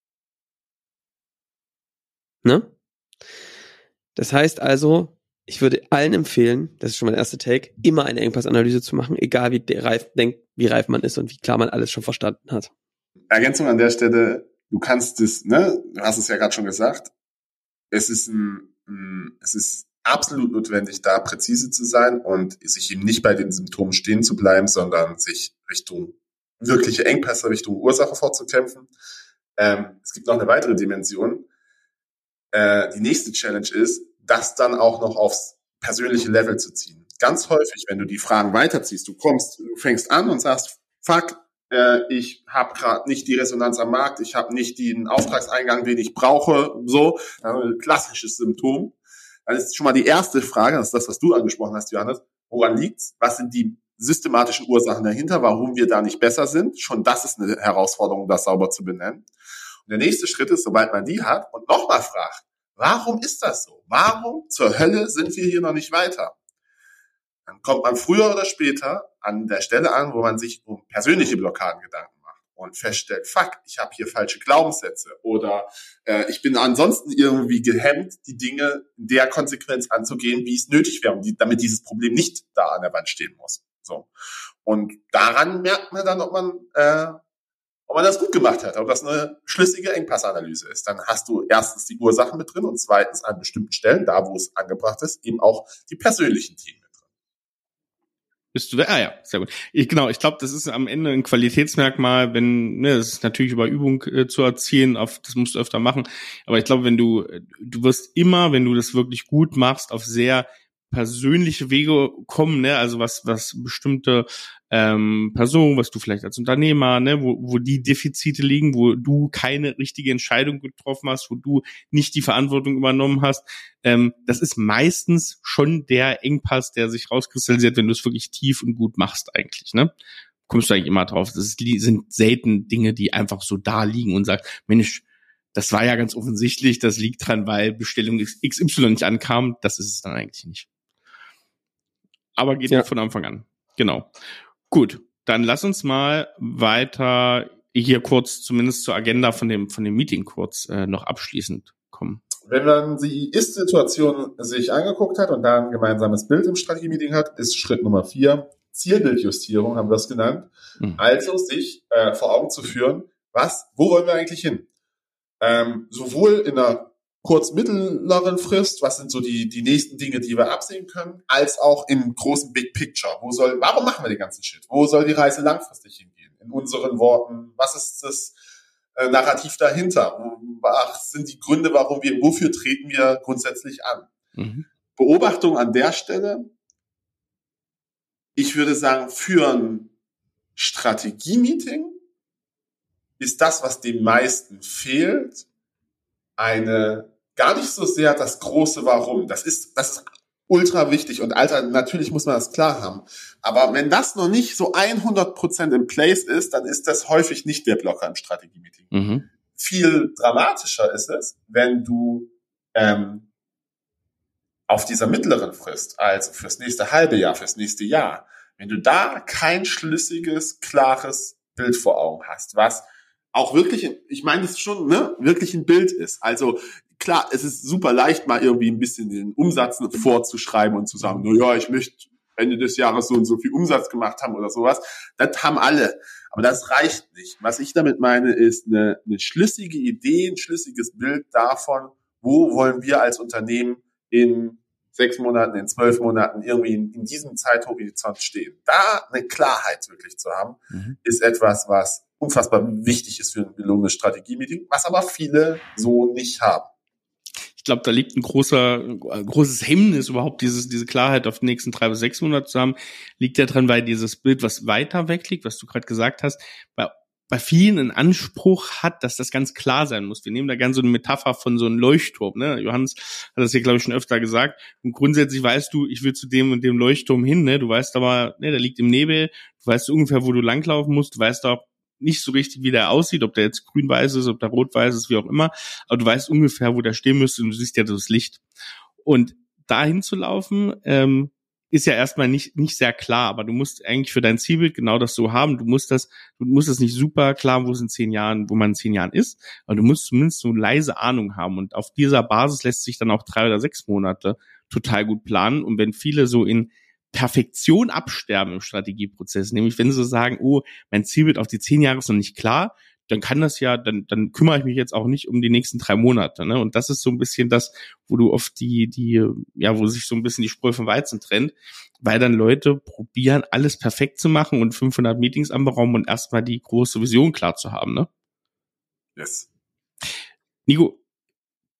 Ne? Das heißt also, ich würde allen empfehlen, das ist schon mein erster Take, immer eine Engpassanalyse zu machen, egal wie reif denkt, wie reif man ist und wie klar man alles schon verstanden hat. Ergänzung an der Stelle, du kannst es, ne, du hast es ja gerade schon gesagt, es ist ein, ein, es ist absolut notwendig, da präzise zu sein und sich eben nicht bei den Symptomen stehen zu bleiben, sondern sich Richtung wirkliche Engpässe, Richtung Ursache fortzukämpfen. Ähm, es gibt noch eine weitere Dimension. Äh, die nächste Challenge ist, das dann auch noch aufs persönliche Level zu ziehen. ist ganz häufig, wenn du die Fragen weiterziehst, du kommst, du fängst an und sagst, fuck, äh, ich habe gerade nicht die Resonanz am Markt, ich habe nicht den Auftragseingang, den ich brauche, so, ein klassisches Symptom. Dann ist schon mal die erste Frage, das ist das, was du angesprochen hast, Johannes, woran liegt's? Was sind die systematischen Ursachen dahinter, warum wir da nicht besser sind? Schon das ist eine Herausforderung, das sauber zu benennen. Und der nächste Schritt ist, sobald man die hat und nochmal fragt, warum ist das so? Warum zur Hölle sind wir hier noch nicht weiter? Dann kommt man früher oder später an der Stelle an, wo man sich um persönliche Blockaden Gedanken macht und feststellt, fuck, ich habe hier falsche Glaubenssätze oder äh, ich bin ansonsten irgendwie gehemmt, die Dinge in der Konsequenz anzugehen, wie es nötig wäre, damit dieses Problem nicht da an der Wand stehen muss. So. Und daran merkt man dann, ob man, äh, ob man das gut gemacht hat, ob das eine schlüssige Engpassanalyse ist. Dann hast du erstens die Ursachen mit drin und zweitens an bestimmten Stellen, da wo es angebracht ist, eben auch die persönlichen Themen mit drin. Bist du da? Ah ja, sehr gut. Ich, genau, ich glaube, das ist am Ende ein Qualitätsmerkmal, wenn, ne, das ist natürlich über Übung äh, zu erzielen, auf, das musst du öfter machen, aber ich glaube, wenn du, du wirst immer, wenn du das wirklich gut machst, auf sehr persönliche Wege kommen, ne, also was was bestimmte ähm, Personen, was du vielleicht als Unternehmer, ne, wo wo die Defizite liegen, wo du keine richtige Entscheidung getroffen hast, wo du nicht die Verantwortung übernommen hast, ähm, das ist meistens schon der Engpass, der sich rauskristallisiert, wenn du es wirklich tief und gut machst eigentlich, ne? Kommst du eigentlich immer drauf. Das ist, sind selten Dinge, die einfach so da liegen und sagst, Mensch, das war ja ganz offensichtlich, das liegt dran, weil Bestellung X Y nicht ankam. Das ist es dann eigentlich nicht. Aber geht ja von Anfang an. Genau. Gut, dann lass uns mal weiter hier kurz, zumindest zur Agenda von dem von dem Meeting kurz äh, noch abschließend kommen. Wenn man die Ist-Situation sich angeguckt hat und da ein gemeinsames Bild im Strategie-Meeting hat, ist Schritt Nummer vier, Zielbildjustierung haben wir das genannt. Mhm. Also sich äh, vor Augen zu führen, was, wo wollen wir eigentlich hin? Ähm, sowohl in einer kurz-mittleren Frist, was sind so die die nächsten Dinge, die wir absehen können, als auch im großen Big Picture. Wo soll, warum machen wir den ganzen Shit? Wo soll die Reise langfristig hingehen? In unseren Worten, was ist das äh, Narrativ dahinter? Was sind die Gründe, warum wir, wofür treten wir grundsätzlich an? Mhm. Beobachtung an der Stelle. Ich würde sagen, für ein Strategie-Meeting ist das, was den meisten fehlt, eine, gar nicht so sehr das große Warum. Das ist, das ist ultra wichtig und Alter, natürlich muss man das klar haben. Aber wenn das noch nicht so hundert Prozent in place ist, dann ist das häufig nicht der Blocker im Strategie-Meeting. Mhm. Viel dramatischer ist es, wenn du ähm, auf dieser mittleren Frist, also fürs nächste halbe Jahr, fürs nächste Jahr, wenn du da kein schlüssiges, klares Bild vor Augen hast, was auch wirklich, ich meine es schon, ne, wirklich ein Bild ist. Also klar, es ist super leicht, mal irgendwie ein bisschen den Umsatz vorzuschreiben und zu sagen, na ja, ich möchte Ende des Jahres so und so viel Umsatz gemacht haben oder sowas. Das haben alle. Aber das reicht nicht. Was ich damit meine, ist eine, eine schlüssige Idee, ein schlüssiges Bild davon, wo wollen wir als Unternehmen in sechs Monaten, in zwölf Monaten irgendwie in, in diesem Zeithorizont stehen. Da eine Klarheit wirklich zu haben, mhm. ist etwas, was unfassbar wichtig ist für ein gelungenes Strategie-Meeting, was aber viele so nicht haben. Ich glaube, da liegt ein großer, ein großes Hemmnis überhaupt, dieses, diese Klarheit auf die nächsten drei bis sechs Monate zu haben, liegt ja dran, weil dieses Bild, was weiter weg liegt, was du gerade gesagt hast, bei, bei vielen einen Anspruch hat, dass das ganz klar sein muss. Wir nehmen da ganz so eine Metapher von so einem Leuchtturm, ne? Johannes hat das hier, glaube ich, schon öfter gesagt. Und grundsätzlich weißt du, ich will zu dem und dem Leuchtturm hin, ne? Du weißt aber, ne, der liegt im Nebel, du weißt ungefähr, wo du langlaufen musst, du weißt auch nicht so richtig, wie der aussieht, ob der jetzt grün-weiß ist, ob der rot-weiß ist, wie auch immer, aber du weißt ungefähr, wo der stehen müsste und du siehst ja das Licht. Und dahin zu laufen, ähm, ist ja erstmal nicht nicht sehr klar, aber du musst eigentlich für dein Zielbild genau das so haben. Du musst das, du musst das nicht super klar, wo es in zehn Jahren, wo man in zehn Jahren ist, aber du musst zumindest so eine leise Ahnung haben und auf dieser Basis lässt sich dann auch drei oder sechs Monate total gut planen. Und wenn viele so in Perfektion absterben im Strategieprozess, nämlich wenn sie sagen, oh, mein Zielbild auf die zehn Jahre ist noch nicht klar, dann kann das ja, dann dann kümmere ich mich jetzt auch nicht um die nächsten drei Monate, ne? Und das ist so ein bisschen das, wo du oft die die ja, wo sich so ein bisschen die Spreu vom Weizen trennt, weil dann Leute probieren, alles perfekt zu machen und fünfhundert Meetings anberaumen und erstmal die große Vision klar zu haben, ne? Yes. Nico,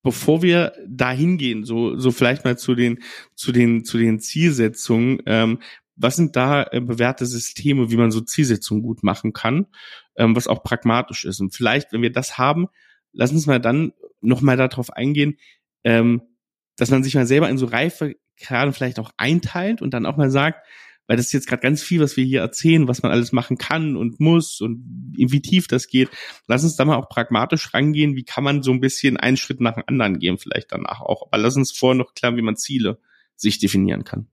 bevor wir da hingehen, so, so vielleicht mal zu den, zu den, zu den Zielsetzungen, ähm, was sind da äh, bewährte Systeme, wie man so Zielsetzungen gut machen kann, ähm, was auch pragmatisch ist? Und vielleicht, wenn wir das haben, lass uns mal dann nochmal darauf eingehen, ähm, dass man sich mal selber in so Reifegraden vielleicht auch einteilt und dann auch mal sagt, weil das ist jetzt gerade ganz viel, was wir hier erzählen, was man alles machen kann und muss und wie tief das geht. Lass uns da mal auch pragmatisch rangehen, wie kann man so ein bisschen einen Schritt nach dem anderen gehen vielleicht danach auch. Aber lass uns vorher noch klären, wie man Ziele sich definieren kann.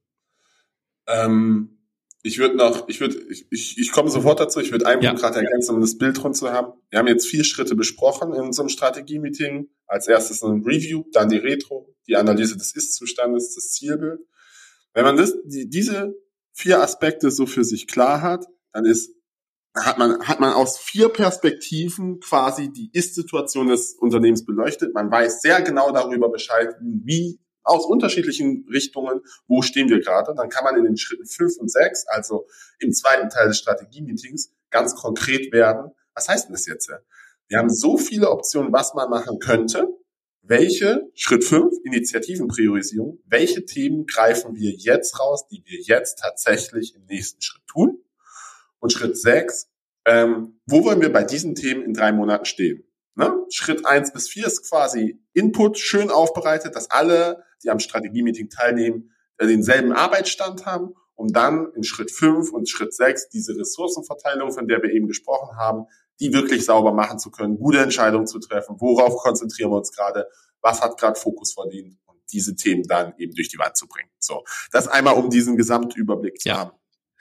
Ähm, ich würde noch, ich würde, ich, ich, ich komme sofort dazu, ich würde einen Ja. Punkt gerade ergänzen, um das Bild rund zu haben. Wir haben jetzt vier Schritte besprochen in unserem Strategie-Meeting. Als erstes ein Review, dann die Retro, die Analyse des Ist-Zustandes, das Zielbild. Wenn man das, die, diese vier Aspekte so für sich klar hat, dann ist, hat man, hat man aus vier Perspektiven quasi die Ist-Situation des Unternehmens beleuchtet. Man weiß sehr genau darüber Bescheid, wie aus unterschiedlichen Richtungen, wo stehen wir gerade. Dann kann man in den Schritten fünf und sechs, also im zweiten Teil des Strategie-Meetings, ganz konkret werden. Was heißt denn das jetzt? Wir haben so viele Optionen, was man machen könnte. Welche, Schritt fünf, Initiativenpriorisierung, welche Themen greifen wir jetzt raus, die wir jetzt tatsächlich im nächsten Schritt tun? Und Schritt sechs, ähm, wo wollen wir bei diesen Themen in drei Monaten stehen? Ne? Schritt eins bis vier ist quasi Input, schön aufbereitet, dass alle, die am Strategie-Meeting teilnehmen, denselben Arbeitsstand haben, um dann in Schritt fünf und Schritt sechs diese Ressourcenverteilung, von der wir eben gesprochen haben, die wirklich sauber machen zu können, gute Entscheidungen zu treffen, worauf konzentrieren wir uns gerade, was hat gerade Fokus verdient und diese Themen dann eben durch die Wand zu bringen. So, das einmal, um diesen Gesamtüberblick zu Ja. haben.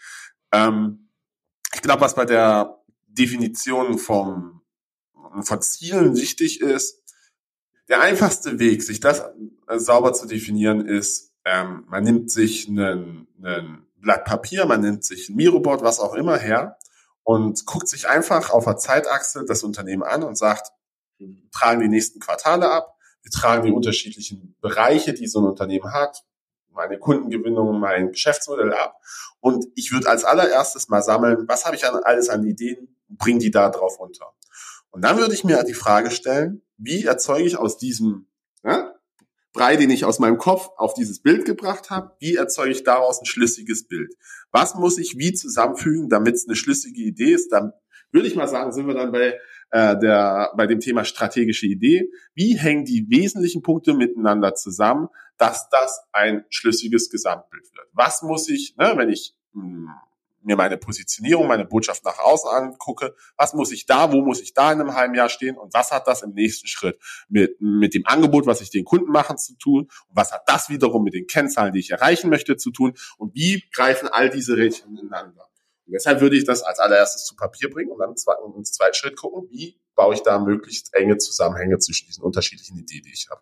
Ähm, ich glaube, was bei der Definition vom von Zielen wichtig ist, der einfachste Weg, sich das äh, sauber zu definieren, ist, ähm, man nimmt sich einen, einen Blatt Papier, man nimmt sich ein Miroboard, was auch immer her und guckt sich einfach auf der Zeitachse das Unternehmen an und sagt, wir tragen die nächsten Quartale ab, wir tragen die unterschiedlichen Bereiche, die so ein Unternehmen hat, meine Kundengewinnung, mein Geschäftsmodell ab und ich würde als allererstes mal sammeln, was habe ich an, alles an Ideen, bring die da drauf unter. Und dann würde ich mir die Frage stellen, wie erzeuge ich aus diesem ja, Brei, den ich aus meinem Kopf auf dieses Bild gebracht habe, wie erzeuge ich daraus ein schlüssiges Bild? Was muss ich wie zusammenfügen, damit es eine schlüssige Idee ist? Dann würde ich mal sagen, sind wir dann bei äh, der bei dem Thema strategische Idee. Wie hängen die wesentlichen Punkte miteinander zusammen, dass das ein schlüssiges Gesamtbild wird? Was muss ich, ne, wenn ich mh, mir meine Positionierung, meine Botschaft nach außen angucke, was muss ich da, wo muss ich da in einem halben Jahr stehen und was hat das im nächsten Schritt mit, mit dem Angebot, was ich den Kunden machen, zu tun und was hat das wiederum mit den Kennzahlen, die ich erreichen möchte, zu tun und wie greifen all diese Rädchen ineinander. Und deshalb würde ich das als allererstes zu Papier bringen und dann im zweiten Schritt gucken, wie baue ich da möglichst enge Zusammenhänge zwischen diesen unterschiedlichen Ideen, die ich habe.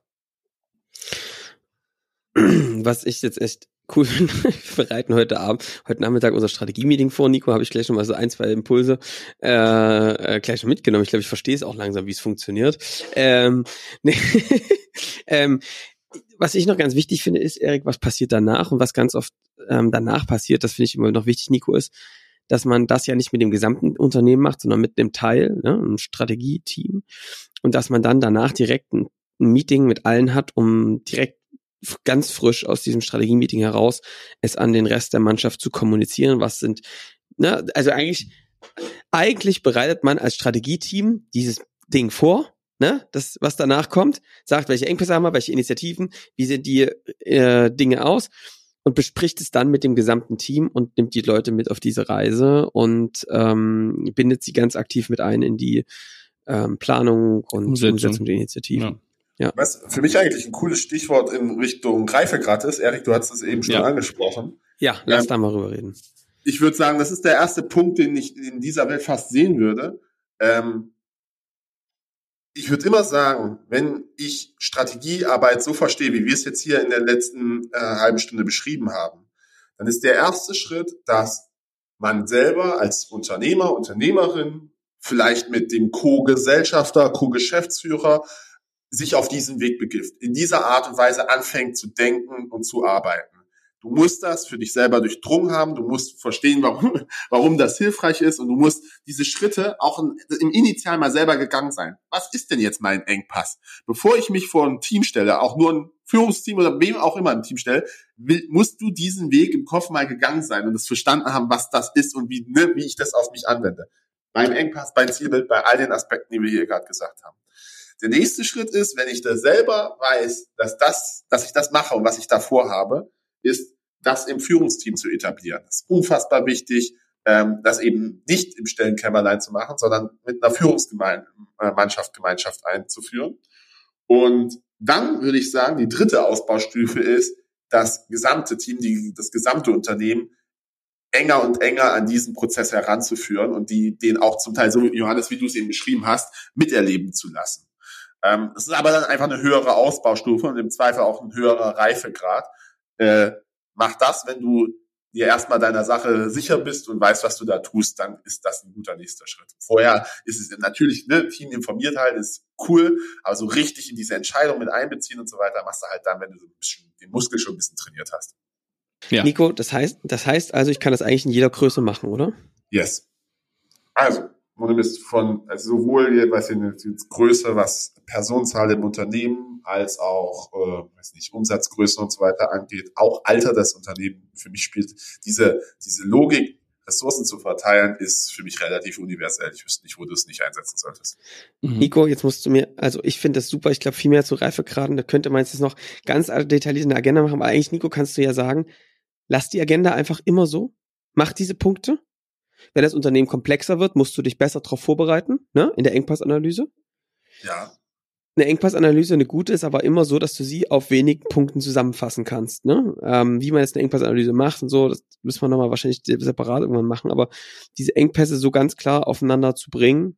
Was ich jetzt echt cool finde, wir bereiten heute Abend, heute Nachmittag unser Strategie-Meeting vor, Nico, habe ich gleich noch mal so ein, zwei Impulse äh, äh, gleich schon mitgenommen. Ich glaube, ich verstehe es auch langsam, wie es funktioniert. Ähm, nee, ähm, was ich noch ganz wichtig finde, ist, Erik, was passiert danach und was ganz oft ähm, danach passiert, das finde ich immer noch wichtig, Nico, ist, dass man das ja nicht mit dem gesamten Unternehmen macht, sondern mit einem Teil, ne, einem Strategieteam und dass man dann danach direkt ein, ein Meeting mit allen hat, um direkt ganz frisch aus diesem Strategie-Meeting heraus es an den Rest der Mannschaft zu kommunizieren, was sind, ne, also eigentlich, eigentlich bereitet man als Strategieteam dieses Ding vor, ne, das, was danach kommt, sagt, welche Engpässe haben wir, welche Initiativen, wie sehen die äh, Dinge aus und bespricht es dann mit dem gesamten Team und nimmt die Leute mit auf diese Reise und ähm, bindet sie ganz aktiv mit ein in die ähm, Planung und Umsetzung, Umsetzung der Initiativen. Ja. Ja. Was für mich eigentlich ein cooles Stichwort in Richtung Reifegrad ist, Erik, du hast es eben schon ja. angesprochen. Ja, lass ähm, da mal rüber reden. Ich würde sagen, das ist der erste Punkt, den ich in dieser Welt fast sehen würde. Ähm, ich würde immer sagen, wenn ich Strategiearbeit so verstehe, wie wir es jetzt hier in der letzten äh, halben Stunde beschrieben haben, dann ist der erste Schritt, dass man selber als Unternehmer, Unternehmerin, vielleicht mit dem Co-Gesellschafter, Co-Geschäftsführer sich auf diesen Weg begibt, in dieser Art und Weise anfängt zu denken und zu arbeiten. Du musst das für dich selber durchdrungen haben, du musst verstehen, warum, warum das hilfreich ist und du musst diese Schritte auch im Initial mal selber gegangen sein. Was ist denn jetzt mein Engpass? Bevor ich mich vor ein Team stelle, auch nur ein Führungsteam oder wem auch immer im Team stelle, will, musst du diesen Weg im Kopf mal gegangen sein und es verstanden haben, was das ist und wie, ne, wie ich das auf mich anwende. Beim Engpass, beim Zielbild, bei all den Aspekten, die wir hier gerade gesagt haben. Der nächste Schritt ist, wenn ich da selber weiß, dass das, dass ich das mache und was ich da vorhabe, ist, das im Führungsteam zu etablieren. Das ist unfassbar wichtig, ähm, das eben nicht im stillen Kämmerlein zu machen, sondern mit einer Führungsmannschaft, Gemeinschaft einzuführen. Und dann würde ich sagen, die dritte Ausbaustufe ist, das gesamte Team, die, das gesamte Unternehmen enger und enger an diesen Prozess heranzuführen und die, den auch zum Teil so, Johannes, wie du es eben beschrieben hast, miterleben zu lassen. Ähm, das ist aber dann einfach eine höhere Ausbaustufe und im Zweifel auch ein höherer Reifegrad. Äh, mach das, wenn du dir erstmal deiner Sache sicher bist und weißt, was du da tust, dann ist das ein guter nächster Schritt. Vorher ist es natürlich, ne, Team informiert halt, ist cool, aber so richtig in diese Entscheidung mit einbeziehen und so weiter, machst du halt dann, wenn du so ein bisschen den Muskel schon ein bisschen trainiert hast. Ja. Nico, das heißt, das heißt also, ich kann das eigentlich in jeder Größe machen, oder? Yes. Also, du bist von, also sowohl, was jetzt Größe, was Personenzahl im Unternehmen, als auch, äh, weiß nicht, Umsatzgrößen und so weiter angeht, auch Alter des Unternehmens für mich spielt diese, diese Logik, Ressourcen zu verteilen, ist für mich relativ universell. Ich wüsste nicht, wo du es nicht einsetzen solltest. Mhm. Nico, jetzt musst du mir, also ich finde das super, ich glaube viel mehr zu Reifegraden, da könnte man jetzt noch ganz detailliert eine Agenda machen, aber eigentlich, Nico, kannst du ja sagen, lass die Agenda einfach immer so, mach diese Punkte. Wenn das Unternehmen komplexer wird, musst du dich besser darauf vorbereiten, ne, in der Engpassanalyse. Ja. Eine Engpassanalyse, eine gute, ist aber immer so, dass du sie auf wenigen Punkten zusammenfassen kannst, ne? Ähm, wie man jetzt eine Engpassanalyse macht und so, das müssen wir nochmal wahrscheinlich separat irgendwann machen, aber diese Engpässe so ganz klar aufeinander zu bringen,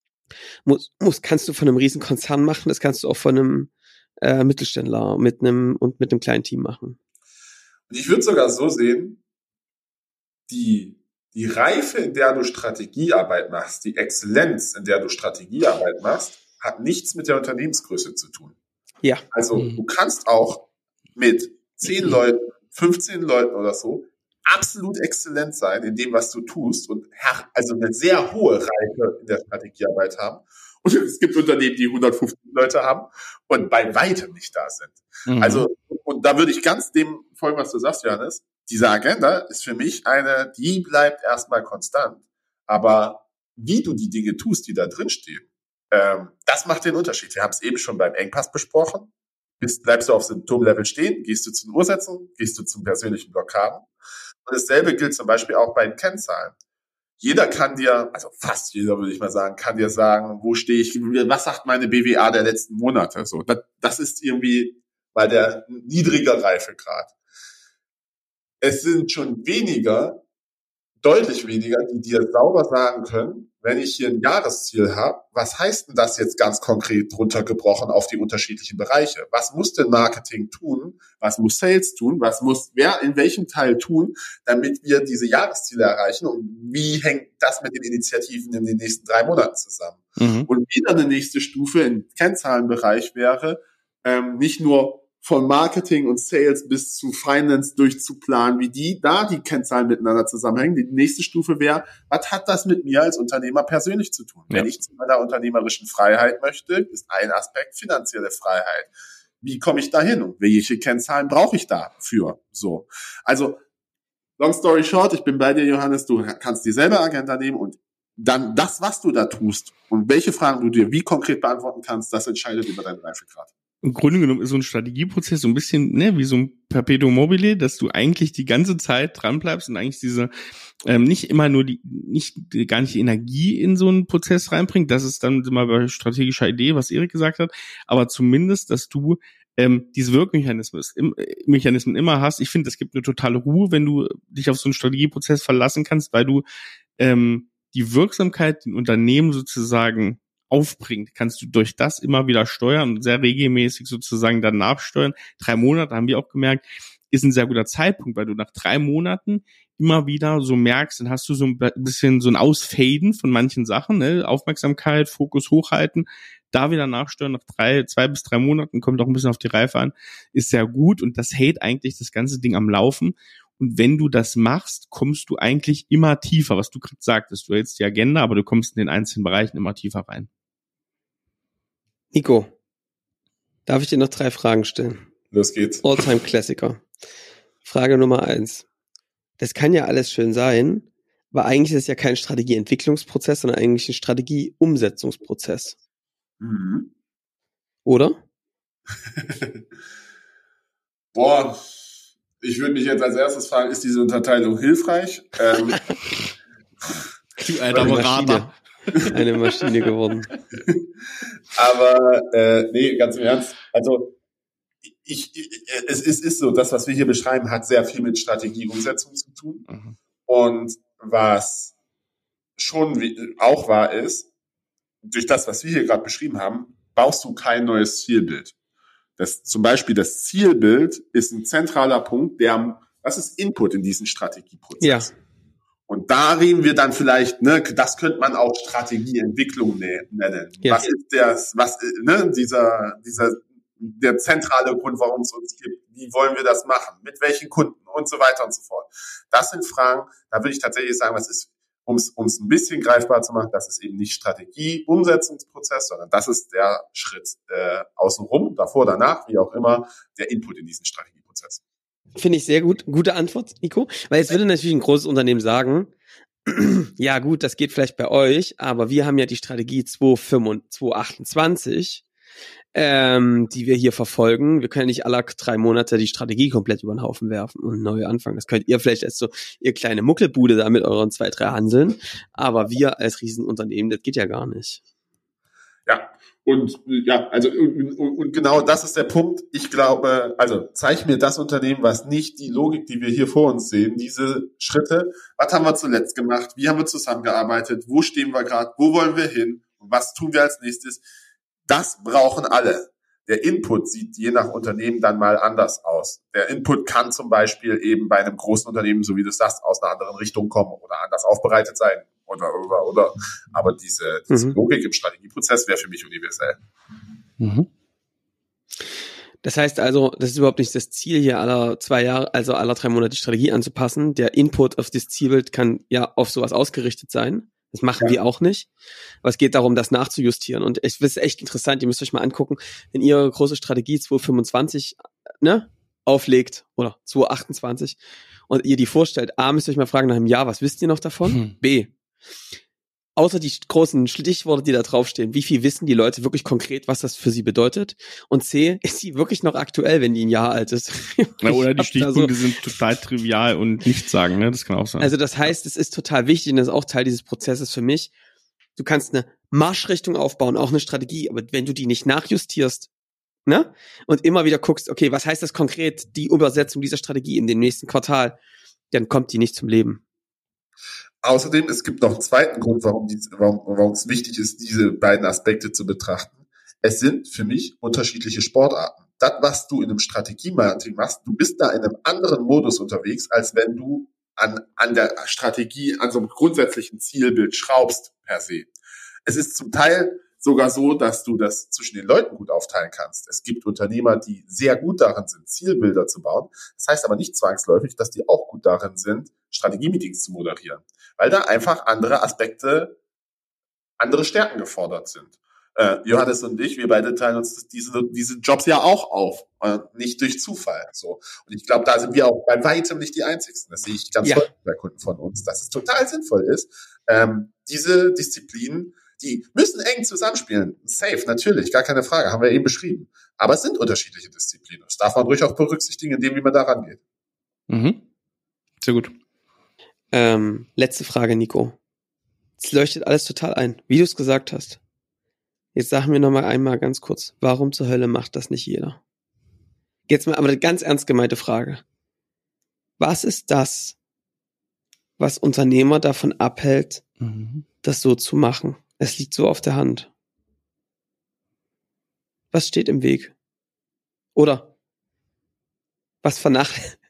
muss, muss, kannst du von einem riesen Konzern machen, das kannst du auch von einem äh, Mittelständler mit einem und mit einem kleinen Team machen. Und ich würde sogar so sehen, die Die Reife, in der du Strategiearbeit machst, die Exzellenz, in der du Strategiearbeit machst, hat nichts mit der Unternehmensgröße zu tun. Ja. Also du kannst auch mit zehn Leuten, fünfzehn Leuten oder so absolut exzellent sein in dem, was du tust und also eine sehr hohe Reife in der Strategiearbeit haben. Und es gibt Unternehmen, die hundertfünfzig Leute haben und bei weitem nicht da sind. Mhm. Also, und da würde ich ganz dem folgen, was du sagst, Johannes. Diese Agenda ist für mich eine, die bleibt erstmal konstant. Aber wie du die Dinge tust, die da drin stehen, ähm, das macht den Unterschied. Wir haben es eben schon beim Engpass besprochen. Bist, bleibst du auf Symptomlevel stehen, gehst du zu den Ursätzen, gehst du zum persönlichen Blockaden. Und dasselbe gilt zum Beispiel auch bei den Kennzahlen. Jeder kann dir, also fast jeder würde ich mal sagen, kann dir sagen, wo stehe ich, was sagt meine B W A der letzten Monate? So, das, das ist irgendwie bei der niedriger Reifegrad. Es sind schon weniger, deutlich weniger, die dir sauber sagen können, wenn ich hier ein Jahresziel habe, was heißt denn das jetzt ganz konkret runtergebrochen auf die unterschiedlichen Bereiche? Was muss denn Marketing tun? Was muss Sales tun? Was muss wer in welchem Teil tun, damit wir diese Jahresziele erreichen? Und wie hängt das mit den Initiativen in den nächsten drei Monaten zusammen? Mhm. Und wieder eine nächste Stufe im Kennzahlenbereich wäre, ähm, nicht nur von Marketing und Sales bis zu Finance durchzuplanen, wie die da die Kennzahlen miteinander zusammenhängen. Die nächste Stufe wäre, was hat das mit mir als Unternehmer persönlich zu tun? Ja. Wenn ich zu meiner unternehmerischen Freiheit möchte, ist ein Aspekt finanzielle Freiheit. Wie komme ich da hin und welche Kennzahlen brauche ich dafür? So. Also, long story short, ich bin bei dir, Johannes, du kannst dieselbe Agenda nehmen und dann das, was du da tust und welche Fragen du dir wie konkret beantworten kannst, das entscheidet über deinen Reifegrad. Im Grunde genommen ist so ein Strategieprozess so ein bisschen, ne, wie so ein Perpetuum mobile, dass du eigentlich die ganze Zeit dran bleibst und eigentlich diese, ähm, nicht immer nur die, nicht, gar nicht die Energie in so einen Prozess reinbringt. Das ist dann immer bei strategischer Idee, was Erik gesagt hat. Aber zumindest, dass du, ähm, diese Wirkmechanismen, im, äh, Mechanismen immer hast. Ich finde, es gibt eine totale Ruhe, wenn du dich auf so einen Strategieprozess verlassen kannst, weil du, ähm, die Wirksamkeit in Unternehmen sozusagen aufbringt, kannst du durch das immer wieder steuern und sehr regelmäßig sozusagen dann nachsteuern. Drei Monate, haben wir auch gemerkt, ist ein sehr guter Zeitpunkt, weil du nach drei Monaten immer wieder so merkst, dann hast du so ein bisschen so ein Ausfaden von manchen Sachen, ne? Aufmerksamkeit, Fokus hochhalten, da wieder nachsteuern, nach drei, zwei bis drei Monaten, kommt auch ein bisschen auf die Reife an, ist sehr gut und das hält eigentlich das ganze Ding am Laufen. Und wenn du das machst, kommst du eigentlich immer tiefer, was du gerade sagtest. Du hältst die Agenda, aber du kommst in den einzelnen Bereichen immer tiefer rein. Nico, darf ich dir noch drei Fragen stellen? Los geht's. All-Time-Klassiker. Frage Nummer eins. Das kann ja alles schön sein, aber eigentlich ist es ja kein Strategieentwicklungsprozess, sondern eigentlich ein Strategieumsetzungsprozess. Mhm. Oder? Boah, ich würde mich jetzt als erstes fragen, ist diese Unterteilung hilfreich? Ähm, du alter Berater. Eine Maschine geworden. Aber äh, nee, ganz im Ernst, also ich, ich, es ist, ist so, das, was wir hier beschreiben, hat sehr viel mit Strategieumsetzung zu tun. Mhm. Und was schon wie, auch wahr ist, durch das, was wir hier gerade beschrieben haben, baust du kein neues Zielbild. Das, zum Beispiel das Zielbild ist ein zentraler Punkt, der, das ist Input in diesen Strategieprozess. Ja. Und da reden wir dann vielleicht, ne, das könnte man auch Strategieentwicklung nennen. Ja. Was ist das, was, ne, dieser, dieser, der zentrale Grund, warum es uns gibt? Wie wollen wir das machen? Mit welchen Kunden? Und so weiter und so fort. Das sind Fragen, da würde ich tatsächlich sagen, das ist, um es ein bisschen greifbar zu machen, das ist eben nicht Strategie-Umsetzungsprozess, sondern das ist der Schritt äh, außenrum, davor, danach, wie auch immer, der Input in diesen Strategieprozess. Finde ich sehr gut. Gute Antwort, Nico. Weil jetzt würde natürlich ein großes Unternehmen sagen, ja gut, das geht vielleicht bei euch, aber wir haben ja die Strategie zwanzig achtundzwanzig, ähm, die wir hier verfolgen. Wir können nicht alle drei Monate die Strategie komplett über den Haufen werfen und neu anfangen. Das könnt ihr vielleicht als so, ihr kleine Muckelbude da mit euren zwei, drei Hanseln. Aber wir als Riesenunternehmen, das geht ja gar nicht. Ja, und ja, also und, und genau das ist der Punkt. Ich glaube, also zeig mir das Unternehmen, was nicht die Logik, die wir hier vor uns sehen, diese Schritte, was haben wir zuletzt gemacht, wie haben wir zusammengearbeitet, wo stehen wir gerade, wo wollen wir hin und was tun wir als nächstes, das brauchen alle. Der Input sieht je nach Unternehmen dann mal anders aus. Der Input kann zum Beispiel eben bei einem großen Unternehmen, so wie du sagst, aus einer anderen Richtung kommen oder anders aufbereitet sein. Oder, oder, oder. Aber diese, diese mhm. Logik im Strategieprozess wäre für mich universell. Mhm. Das heißt also, das ist überhaupt nicht das Ziel, hier aller zwei Jahre, also aller drei Monate die Strategie anzupassen. Der Input auf das Zielbild kann ja auf sowas ausgerichtet sein. Das machen ja. wir auch nicht. Aber es geht darum, das nachzujustieren. Und es ist echt interessant, ihr müsst euch mal angucken, wenn ihr eure große Strategie zwanzig fünfundzwanzig ne, auflegt oder zwanzig achtundzwanzig und ihr die vorstellt, A, müsst ihr euch mal fragen nach einem Jahr, was wisst ihr noch davon? Hm. B, außer die großen Stichworte, die da draufstehen, wie viel wissen die Leute wirklich konkret, was das für sie bedeutet? Und C, ist sie wirklich noch aktuell, wenn die ein Jahr alt ist? Ja, oder die Stichpunkte so, sind total trivial und nichts sagen, ne? Das kann auch sein. Also das heißt, es ist total wichtig und das ist auch Teil dieses Prozesses für mich. Du kannst eine Marschrichtung aufbauen, auch eine Strategie, aber wenn du die nicht nachjustierst, ne? Und immer wieder guckst, okay, was heißt das konkret, die Übersetzung dieser Strategie in dem nächsten Quartal, dann kommt die nicht zum Leben. Außerdem, es gibt noch einen zweiten Grund, warum, die, warum, warum es wichtig ist, diese beiden Aspekte zu betrachten. Es sind für mich unterschiedliche Sportarten. Das, was du in einem Strategie-Marketing machst, du bist da in einem anderen Modus unterwegs, als wenn du an, an der Strategie, an so einem grundsätzlichen Zielbild schraubst per se. Es ist zum Teil sogar so, dass du das zwischen den Leuten gut aufteilen kannst. Es gibt Unternehmer, die sehr gut darin sind, Zielbilder zu bauen. Das heißt aber nicht zwangsläufig, dass die auch gut darin sind, Strategie-Meetings zu moderieren, weil da einfach andere Aspekte, andere Stärken gefordert sind. Äh, Johannes und ich, wir beide teilen uns diese, diese Jobs ja auch auf, äh, nicht durch Zufall. So. Und ich glaube, da sind wir auch bei weitem nicht die Einzigsten. Das sehe ich ganz häufig ja. bei Kunden von uns, dass es total sinnvoll ist, ähm, diese Disziplinen, die müssen eng zusammenspielen. Safe, natürlich, gar keine Frage, haben wir eben beschrieben. Aber es sind unterschiedliche Disziplinen. Das darf man ruhig auch berücksichtigen, in dem, wie man da rangeht. Mhm. Sehr gut. Ähm, letzte Frage, Nico. Es leuchtet alles total ein, wie du es gesagt hast. Jetzt sag mir noch mal einmal ganz kurz, warum zur Hölle macht das nicht jeder? Jetzt mal aber eine ganz ernst gemeinte Frage. Was ist das, was Unternehmer davon abhält, mhm. das so zu machen? Es liegt so auf der Hand. Was steht im Weg? Oder was vernach-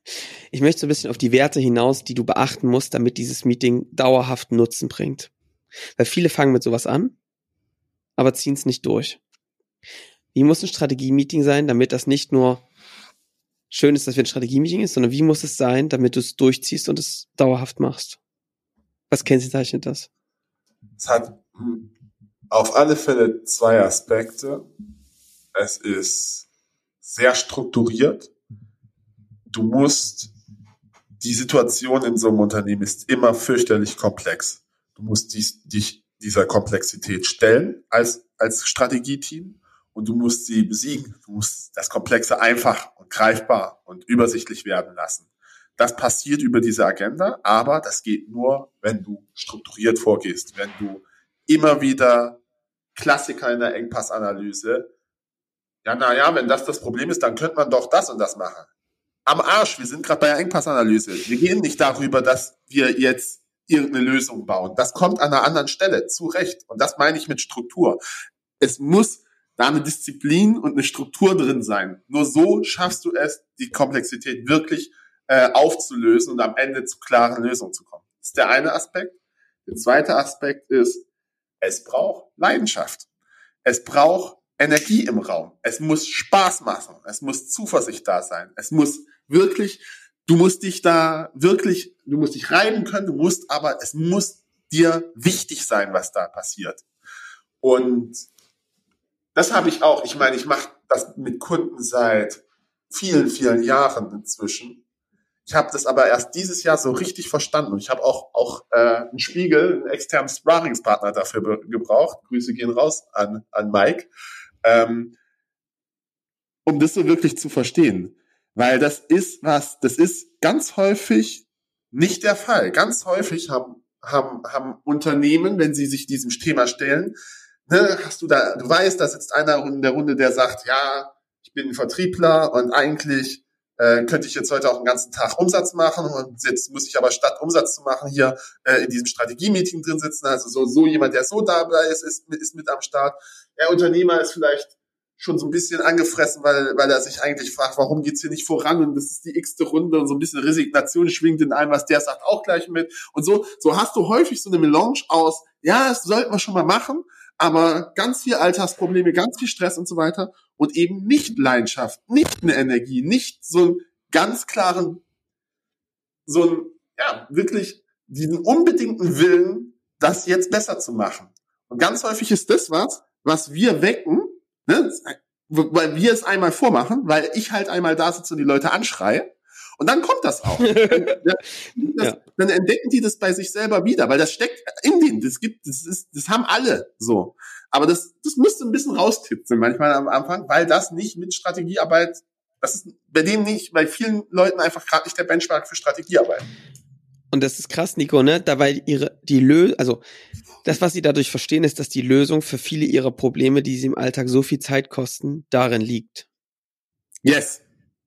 Ich möchte so ein bisschen auf die Werte hinaus, die du beachten musst, damit dieses Meeting dauerhaft Nutzen bringt. Weil viele fangen mit sowas an, aber ziehen es nicht durch. Wie muss ein Strategie-Meeting sein, damit das nicht nur schön ist, dass wir ein Strategie-Meeting ist, sondern wie muss es sein, damit du es durchziehst und es dauerhaft machst? Was kennzeichnet das? Es hat auf alle Fälle zwei Aspekte. Es ist sehr strukturiert. Du musst, die Situation in so einem Unternehmen ist immer fürchterlich komplex. Du musst dies, dich dieser Komplexität stellen als, als Strategieteam und du musst sie besiegen. Du musst das Komplexe einfach und greifbar und übersichtlich werden lassen. Das passiert über diese Agenda, aber das geht nur, wenn du strukturiert vorgehst, wenn du immer wieder Klassiker in der Engpassanalyse, ja, na ja, wenn das das Problem ist, dann könnte man doch das und das machen. Am Arsch, wir sind gerade bei der Engpassanalyse. Wir gehen nicht darüber, dass wir jetzt irgendeine Lösung bauen. Das kommt an einer anderen Stelle, zu Recht. Und das meine ich mit Struktur. Es muss da eine Disziplin und eine Struktur drin sein. Nur so schaffst du es, die Komplexität wirklich äh, aufzulösen und am Ende zu klaren Lösungen zu kommen. Das ist der eine Aspekt. Der zweite Aspekt ist, es braucht Leidenschaft. Es braucht Energie im Raum. Es muss Spaß machen. Es muss Zuversicht da sein. Es muss wirklich, du musst dich da wirklich, du musst dich reiben können, du musst, aber es muss dir wichtig sein, was da passiert. Und das habe ich auch. Ich meine, ich mache das mit Kunden seit vielen, vielen Jahren inzwischen. Ich habe das aber erst dieses Jahr so richtig verstanden. Und ich habe auch auch äh, einen Spiegel, einen externen Sparringspartner dafür be- gebraucht. Grüße gehen raus an an Mike, ähm, um das so wirklich zu verstehen. Weil das ist was, das ist ganz häufig nicht der Fall. Ganz häufig haben haben haben Unternehmen, wenn sie sich diesem Thema stellen, ne, hast du da, du weißt, da sitzt einer in der Runde, der sagt, ja, ich bin ein Vertriebler und eigentlich äh, könnte ich jetzt heute auch den ganzen Tag Umsatz machen und jetzt muss ich aber statt Umsatz zu machen hier äh, in diesem Strategie-Meeting drin sitzen. Also so so jemand, der so dabei ist, ist, ist mit am Start. Der Unternehmer ist vielleicht schon so ein bisschen angefressen, weil weil er sich eigentlich fragt, warum geht's hier nicht voran und das ist die x-te Runde und so ein bisschen Resignation schwingt in einem, was der sagt, auch gleich mit. Und so so hast du häufig so eine Melange aus, ja, das sollten wir schon mal machen, aber ganz viel Alltagsprobleme, ganz viel Stress und so weiter und eben nicht Leidenschaft, nicht eine Energie, nicht so einen ganz klaren, so einen, ja, wirklich diesen unbedingten Willen, das jetzt besser zu machen. Und ganz häufig ist das was, was wir wecken, ne, weil wir es einmal vormachen, weil ich halt einmal da sitze und die Leute anschreie. Und dann kommt das auch. das, Ja. Dann entdecken die das bei sich selber wieder, weil das steckt in denen. Das gibt, das ist, das haben alle so. Aber das, das müsste ein bisschen rauskitzeln manchmal am Anfang, weil das nicht mit Strategiearbeit, das ist bei denen nicht, bei vielen Leuten einfach gerade nicht der Benchmark für Strategiearbeit. Und das ist krass, Nico, ne? Da weil ihre die Lö also das, was sie dadurch verstehen, ist, dass die Lösung für viele ihrer Probleme, die sie im Alltag so viel Zeit kosten, darin liegt. Yes.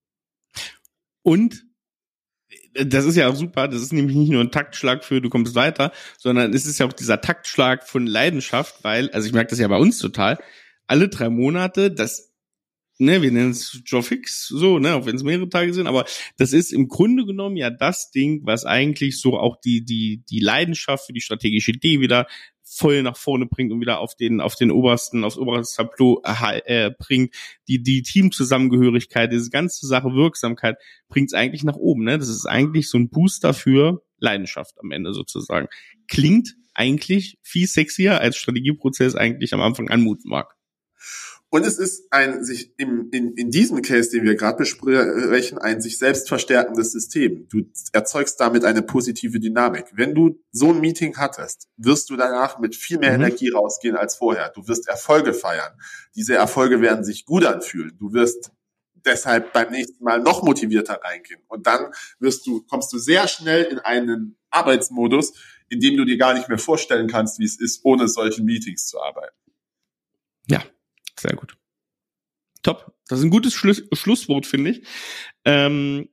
Und das ist ja auch super, das ist nämlich nicht nur ein Taktschlag für du kommst weiter, sondern es ist ja auch dieser Taktschlag von Leidenschaft, weil, also ich merke das ja bei uns total, alle drei Monate, das, ne, wir nennen es Job Fix, so, ne, auch wenn es mehrere Tage sind, aber das ist im Grunde genommen ja das Ding, was eigentlich so auch die, die, die Leidenschaft für die strategische Idee wieder voll nach vorne bringt und wieder auf den auf den obersten, aufs oberste Tableau äh, bringt, die die Teamzusammengehörigkeit, diese ganze Sache Wirksamkeit bringt es eigentlich nach oben, ne? Das ist eigentlich so ein Booster für Leidenschaft am Ende sozusagen. Klingt eigentlich viel sexier als Strategieprozess eigentlich am Anfang anmuten mag. Und es ist ein sich im, in, in diesem Case, den wir gerade besprechen, ein sich selbst verstärkendes System. Du erzeugst damit eine positive Dynamik. Wenn du so ein Meeting hattest, wirst du danach mit viel mehr mhm. Energie rausgehen als vorher. Du wirst Erfolge feiern. Diese Erfolge werden sich gut anfühlen. Du wirst deshalb beim nächsten Mal noch motivierter reingehen. Und dann wirst du, kommst du sehr schnell in einen Arbeitsmodus, in dem du dir gar nicht mehr vorstellen kannst, wie es ist, ohne solche Meetings zu arbeiten. Ja. Sehr gut. Top. Das ist ein gutes Schluss, Schlusswort, finde ich. Ähm,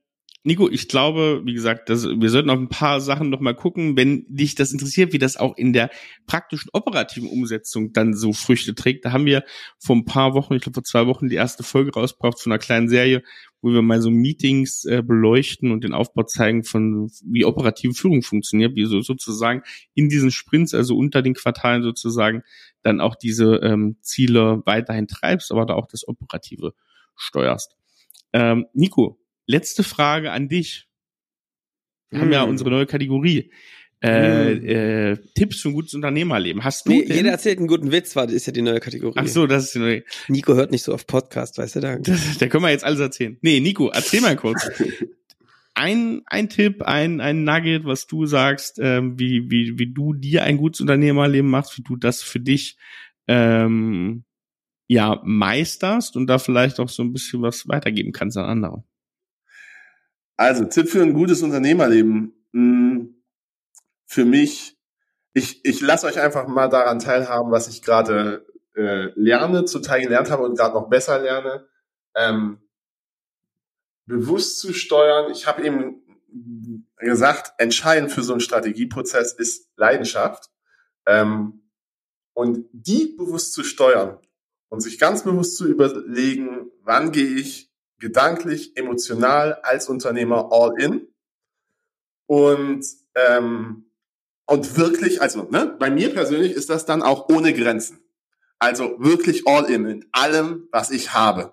Nico, ich glaube, wie gesagt, das, wir sollten auf ein paar Sachen noch mal gucken, wenn dich das interessiert, wie das auch in der praktischen operativen Umsetzung dann so Früchte trägt. Da haben wir vor ein paar Wochen, ich glaube vor zwei Wochen, die erste Folge rausgebracht von einer kleinen Serie, wo wir mal so Meetings äh, beleuchten und den Aufbau zeigen von, wie operative Führung funktioniert, wie so sozusagen in diesen Sprints, also unter den Quartalen sozusagen, dann auch diese ähm, Ziele weiterhin treibst, aber da auch das Operative steuerst. Ähm, Nico, letzte Frage an dich. Wir mm. haben ja unsere neue Kategorie. Äh, mm. äh, Tipps für ein gutes Unternehmerleben. Hast du nee, denn? Jeder erzählt einen guten Witz, war, das ist ja die neue Kategorie. Ach so, das ist die neue. Nico hört nicht so oft Podcast, weißt du da? Da können wir jetzt alles erzählen. Nee, Nico, erzähl mal kurz. Ein, ein Tipp, ein, ein Nugget, was du sagst, ähm, wie, wie, wie du dir ein gutes Unternehmerleben machst, wie du das für dich, ähm, ja, meisterst und da vielleicht auch so ein bisschen was weitergeben kannst an andere. Also, Tipp für ein gutes Unternehmerleben. Für mich, ich, ich lasse euch einfach mal daran teilhaben, was ich gerade äh, lerne, zum Teil gelernt habe und gerade noch besser lerne. Ähm, bewusst zu steuern. Ich habe eben gesagt, entscheidend für so einen Strategieprozess ist Leidenschaft. Ähm, und die bewusst zu steuern und sich ganz bewusst zu überlegen, wann gehe ich gedanklich, emotional als Unternehmer all in und ähm, und wirklich, also ne, bei mir persönlich ist das dann auch ohne Grenzen. Also wirklich all in, in allem, was ich habe.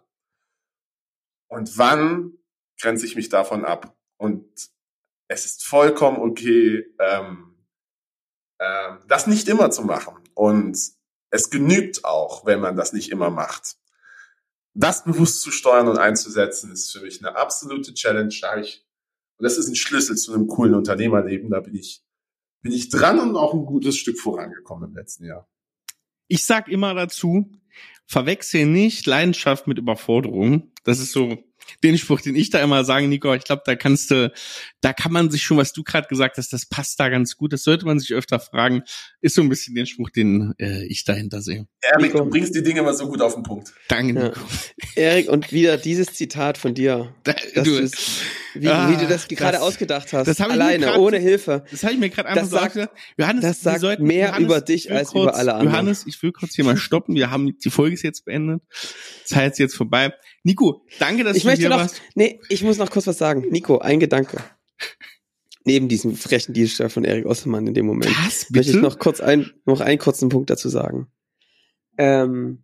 Und wann grenze ich mich davon ab? Und es ist vollkommen okay, ähm, ähm, das nicht immer zu machen. Und es genügt auch, wenn man das nicht immer macht. Das bewusst zu steuern und einzusetzen, ist für mich eine absolute Challenge. Und das ist ein Schlüssel zu einem coolen Unternehmerleben. Da bin ich, bin ich dran und auch ein gutes Stück vorangekommen im letzten Jahr. Ich sag immer dazu, verwechsel nicht Leidenschaft mit Überforderung. Das ist so den Spruch, den ich da immer sage, Nico. Ich glaube, da kannst du, da kann man sich schon, was du gerade gesagt hast, das passt da ganz gut. Das sollte man sich öfter fragen. Ist so ein bisschen den Spruch, den äh, ich dahinter sehe. Erik, du bringst die Dinge immer so gut auf den Punkt. Danke, Nico. Ja. Erik, und wieder dieses Zitat von dir. Da, du, ist, wie, ah, wie du das gerade ausgedacht hast. Das alleine, grad, ohne Hilfe. Das habe ich mir gerade einfach das so sagt, ausgedacht. Johannes, das sagt sollten, mehr Johannes, über dich als kurz, über alle anderen. Johannes, ich will kurz hier mal stoppen. Wir haben, die Folge ist jetzt beendet. Zeit ist jetzt vorbei. Nico, danke, dass ich du möchte hier noch, warst. Nee, ich muss noch kurz was sagen. Nico, ein Gedanke. Neben diesem frechen Diebstahl von Erik Ossermann in dem Moment. Was, bitte? Möchte ich noch kurz ein, noch einen kurzen Punkt dazu sagen. Ähm,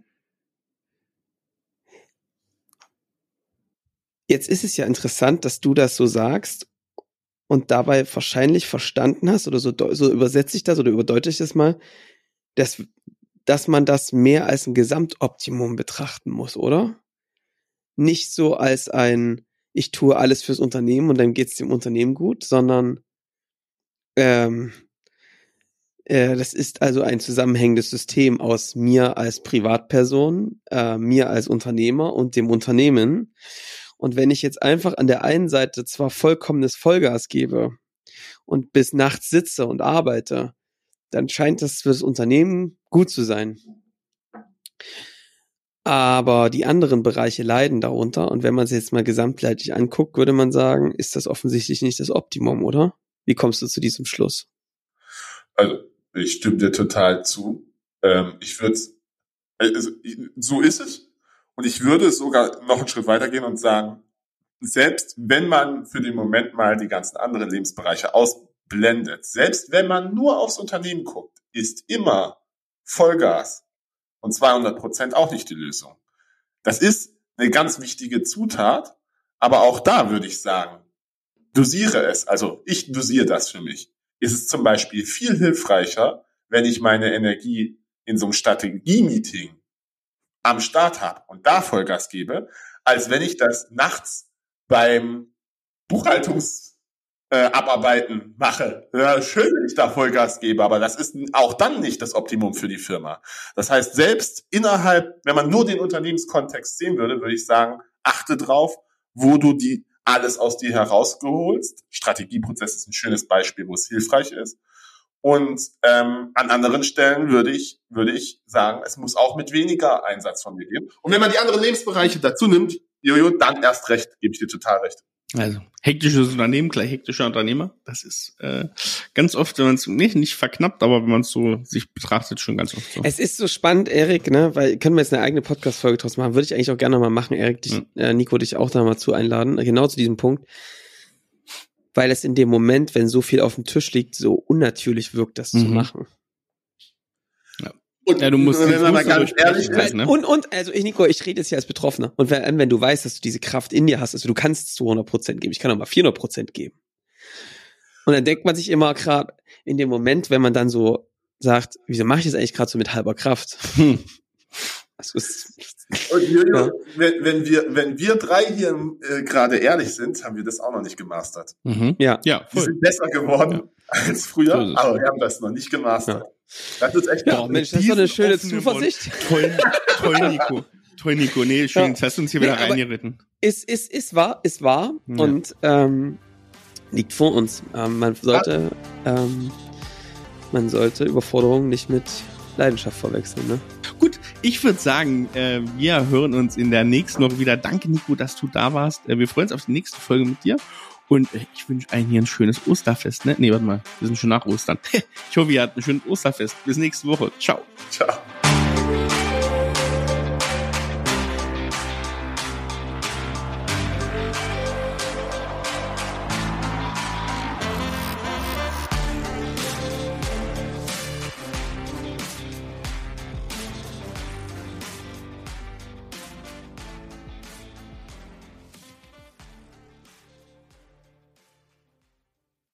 jetzt ist es ja interessant, dass du das so sagst und dabei wahrscheinlich verstanden hast, oder so, so übersetze ich das oder überdeute ich das mal, dass, dass man das mehr als ein Gesamtoptimum betrachten muss, oder? Nicht so als ein, ich tue alles fürs Unternehmen und dann geht's dem Unternehmen gut, sondern ähm, äh, das ist also ein zusammenhängendes System aus mir als Privatperson, äh, mir als Unternehmer und dem Unternehmen. Und wenn ich jetzt einfach an der einen Seite zwar vollkommenes Vollgas gebe und bis nachts sitze und arbeite, dann scheint das fürs Unternehmen gut zu sein. Aber die anderen Bereiche leiden darunter. Und wenn man es jetzt mal gesamtheitlich anguckt, würde man sagen, ist das offensichtlich nicht das Optimum, oder? Wie kommst du zu diesem Schluss? Also, ich stimme dir total zu. Ähm, ich würde, also, so ist es. Und ich würde sogar noch einen Schritt weitergehen und sagen, selbst wenn man für den Moment mal die ganzen anderen Lebensbereiche ausblendet, selbst wenn man nur aufs Unternehmen guckt, ist immer Vollgas und zweihundert Prozent auch nicht die Lösung. Das ist eine ganz wichtige Zutat, aber auch da würde ich sagen, dosiere es. Also ich dosiere das für mich. Ist es zum Beispiel viel hilfreicher, wenn ich meine Energie in so einem Strategie-Meeting am Start habe und da Vollgas gebe, als wenn ich das nachts beim Buchhaltungsabarbeiten äh, mache. Ja, schön, wenn ich da Vollgas gebe, aber das ist auch dann nicht das Optimum für die Firma. Das heißt, selbst innerhalb, wenn man nur den Unternehmenskontext sehen würde, würde ich sagen, achte drauf, wo du die alles aus dir herausgeholst. Strategieprozess ist ein schönes Beispiel, wo es hilfreich ist. Und ähm, an anderen Stellen würde ich würde ich sagen, es muss auch mit weniger Einsatz von mir geben. Und wenn man die anderen Lebensbereiche dazu nimmt, Jojo, dann erst recht, gebe ich dir total recht. Also, hektisches Unternehmen, gleich hektischer Unternehmer. Das ist äh, ganz oft, wenn man es nicht, nicht verknappt, aber wenn man es so sich betrachtet, schon ganz oft so. Es ist so spannend, Erik, ne, weil können wir jetzt eine eigene Podcast-Folge draus machen. Würde ich eigentlich auch gerne noch mal machen, Erik, dich, mhm. äh, Nico, dich auch da mal zu einladen, genau zu diesem Punkt. Weil es in dem Moment, wenn so viel auf dem Tisch liegt, so unnatürlich wirkt, das mhm. zu machen. Und, ja, du musst, wenn man mal ganz ehrlich ist, ne? Und, und, also ich, Nico, ich rede jetzt hier als Betroffener. Und wenn, wenn du weißt, dass du diese Kraft in dir hast, also du kannst zu hundert Prozent geben, ich kann auch mal vierhundert Prozent geben. Und dann denkt man sich immer gerade in dem Moment, wenn man dann so sagt, wieso mache ich das eigentlich gerade so mit halber Kraft? Hm. Das ist, und Jojo, ja. wenn, wenn wir, wenn wir drei hier äh, gerade ehrlich sind, haben wir das auch noch nicht gemastert. Mhm. Ja, ja. Wir sind besser geworden ja. als früher, so aber wir haben das noch nicht gemastert. Ja. Das ist echt ja, Mensch, das ist doch eine schöne Zuversicht. Toll, toll, Nico. Toll, Nico. Nee, schön, ja. jetzt hast du uns hier nee, wieder reingeritten. Ist, ist, ist wahr, ist wahr ja. und ähm, liegt vor uns. Ähm, man sollte, ähm, man sollte Überforderungen nicht mit Leidenschaft verwechseln, ne? Gut, ich würde sagen, äh, wir hören uns in der nächsten Woche wieder. Danke, Nico, dass du da warst. Äh, wir freuen uns auf die nächste Folge mit dir. Und äh, ich wünsche allen hier ein schönes Osterfest, ne? Nee, warte mal, wir sind schon nach Ostern. Ich hoffe, ihr habt ein schönes Osterfest. Bis nächste Woche. Ciao. Ciao.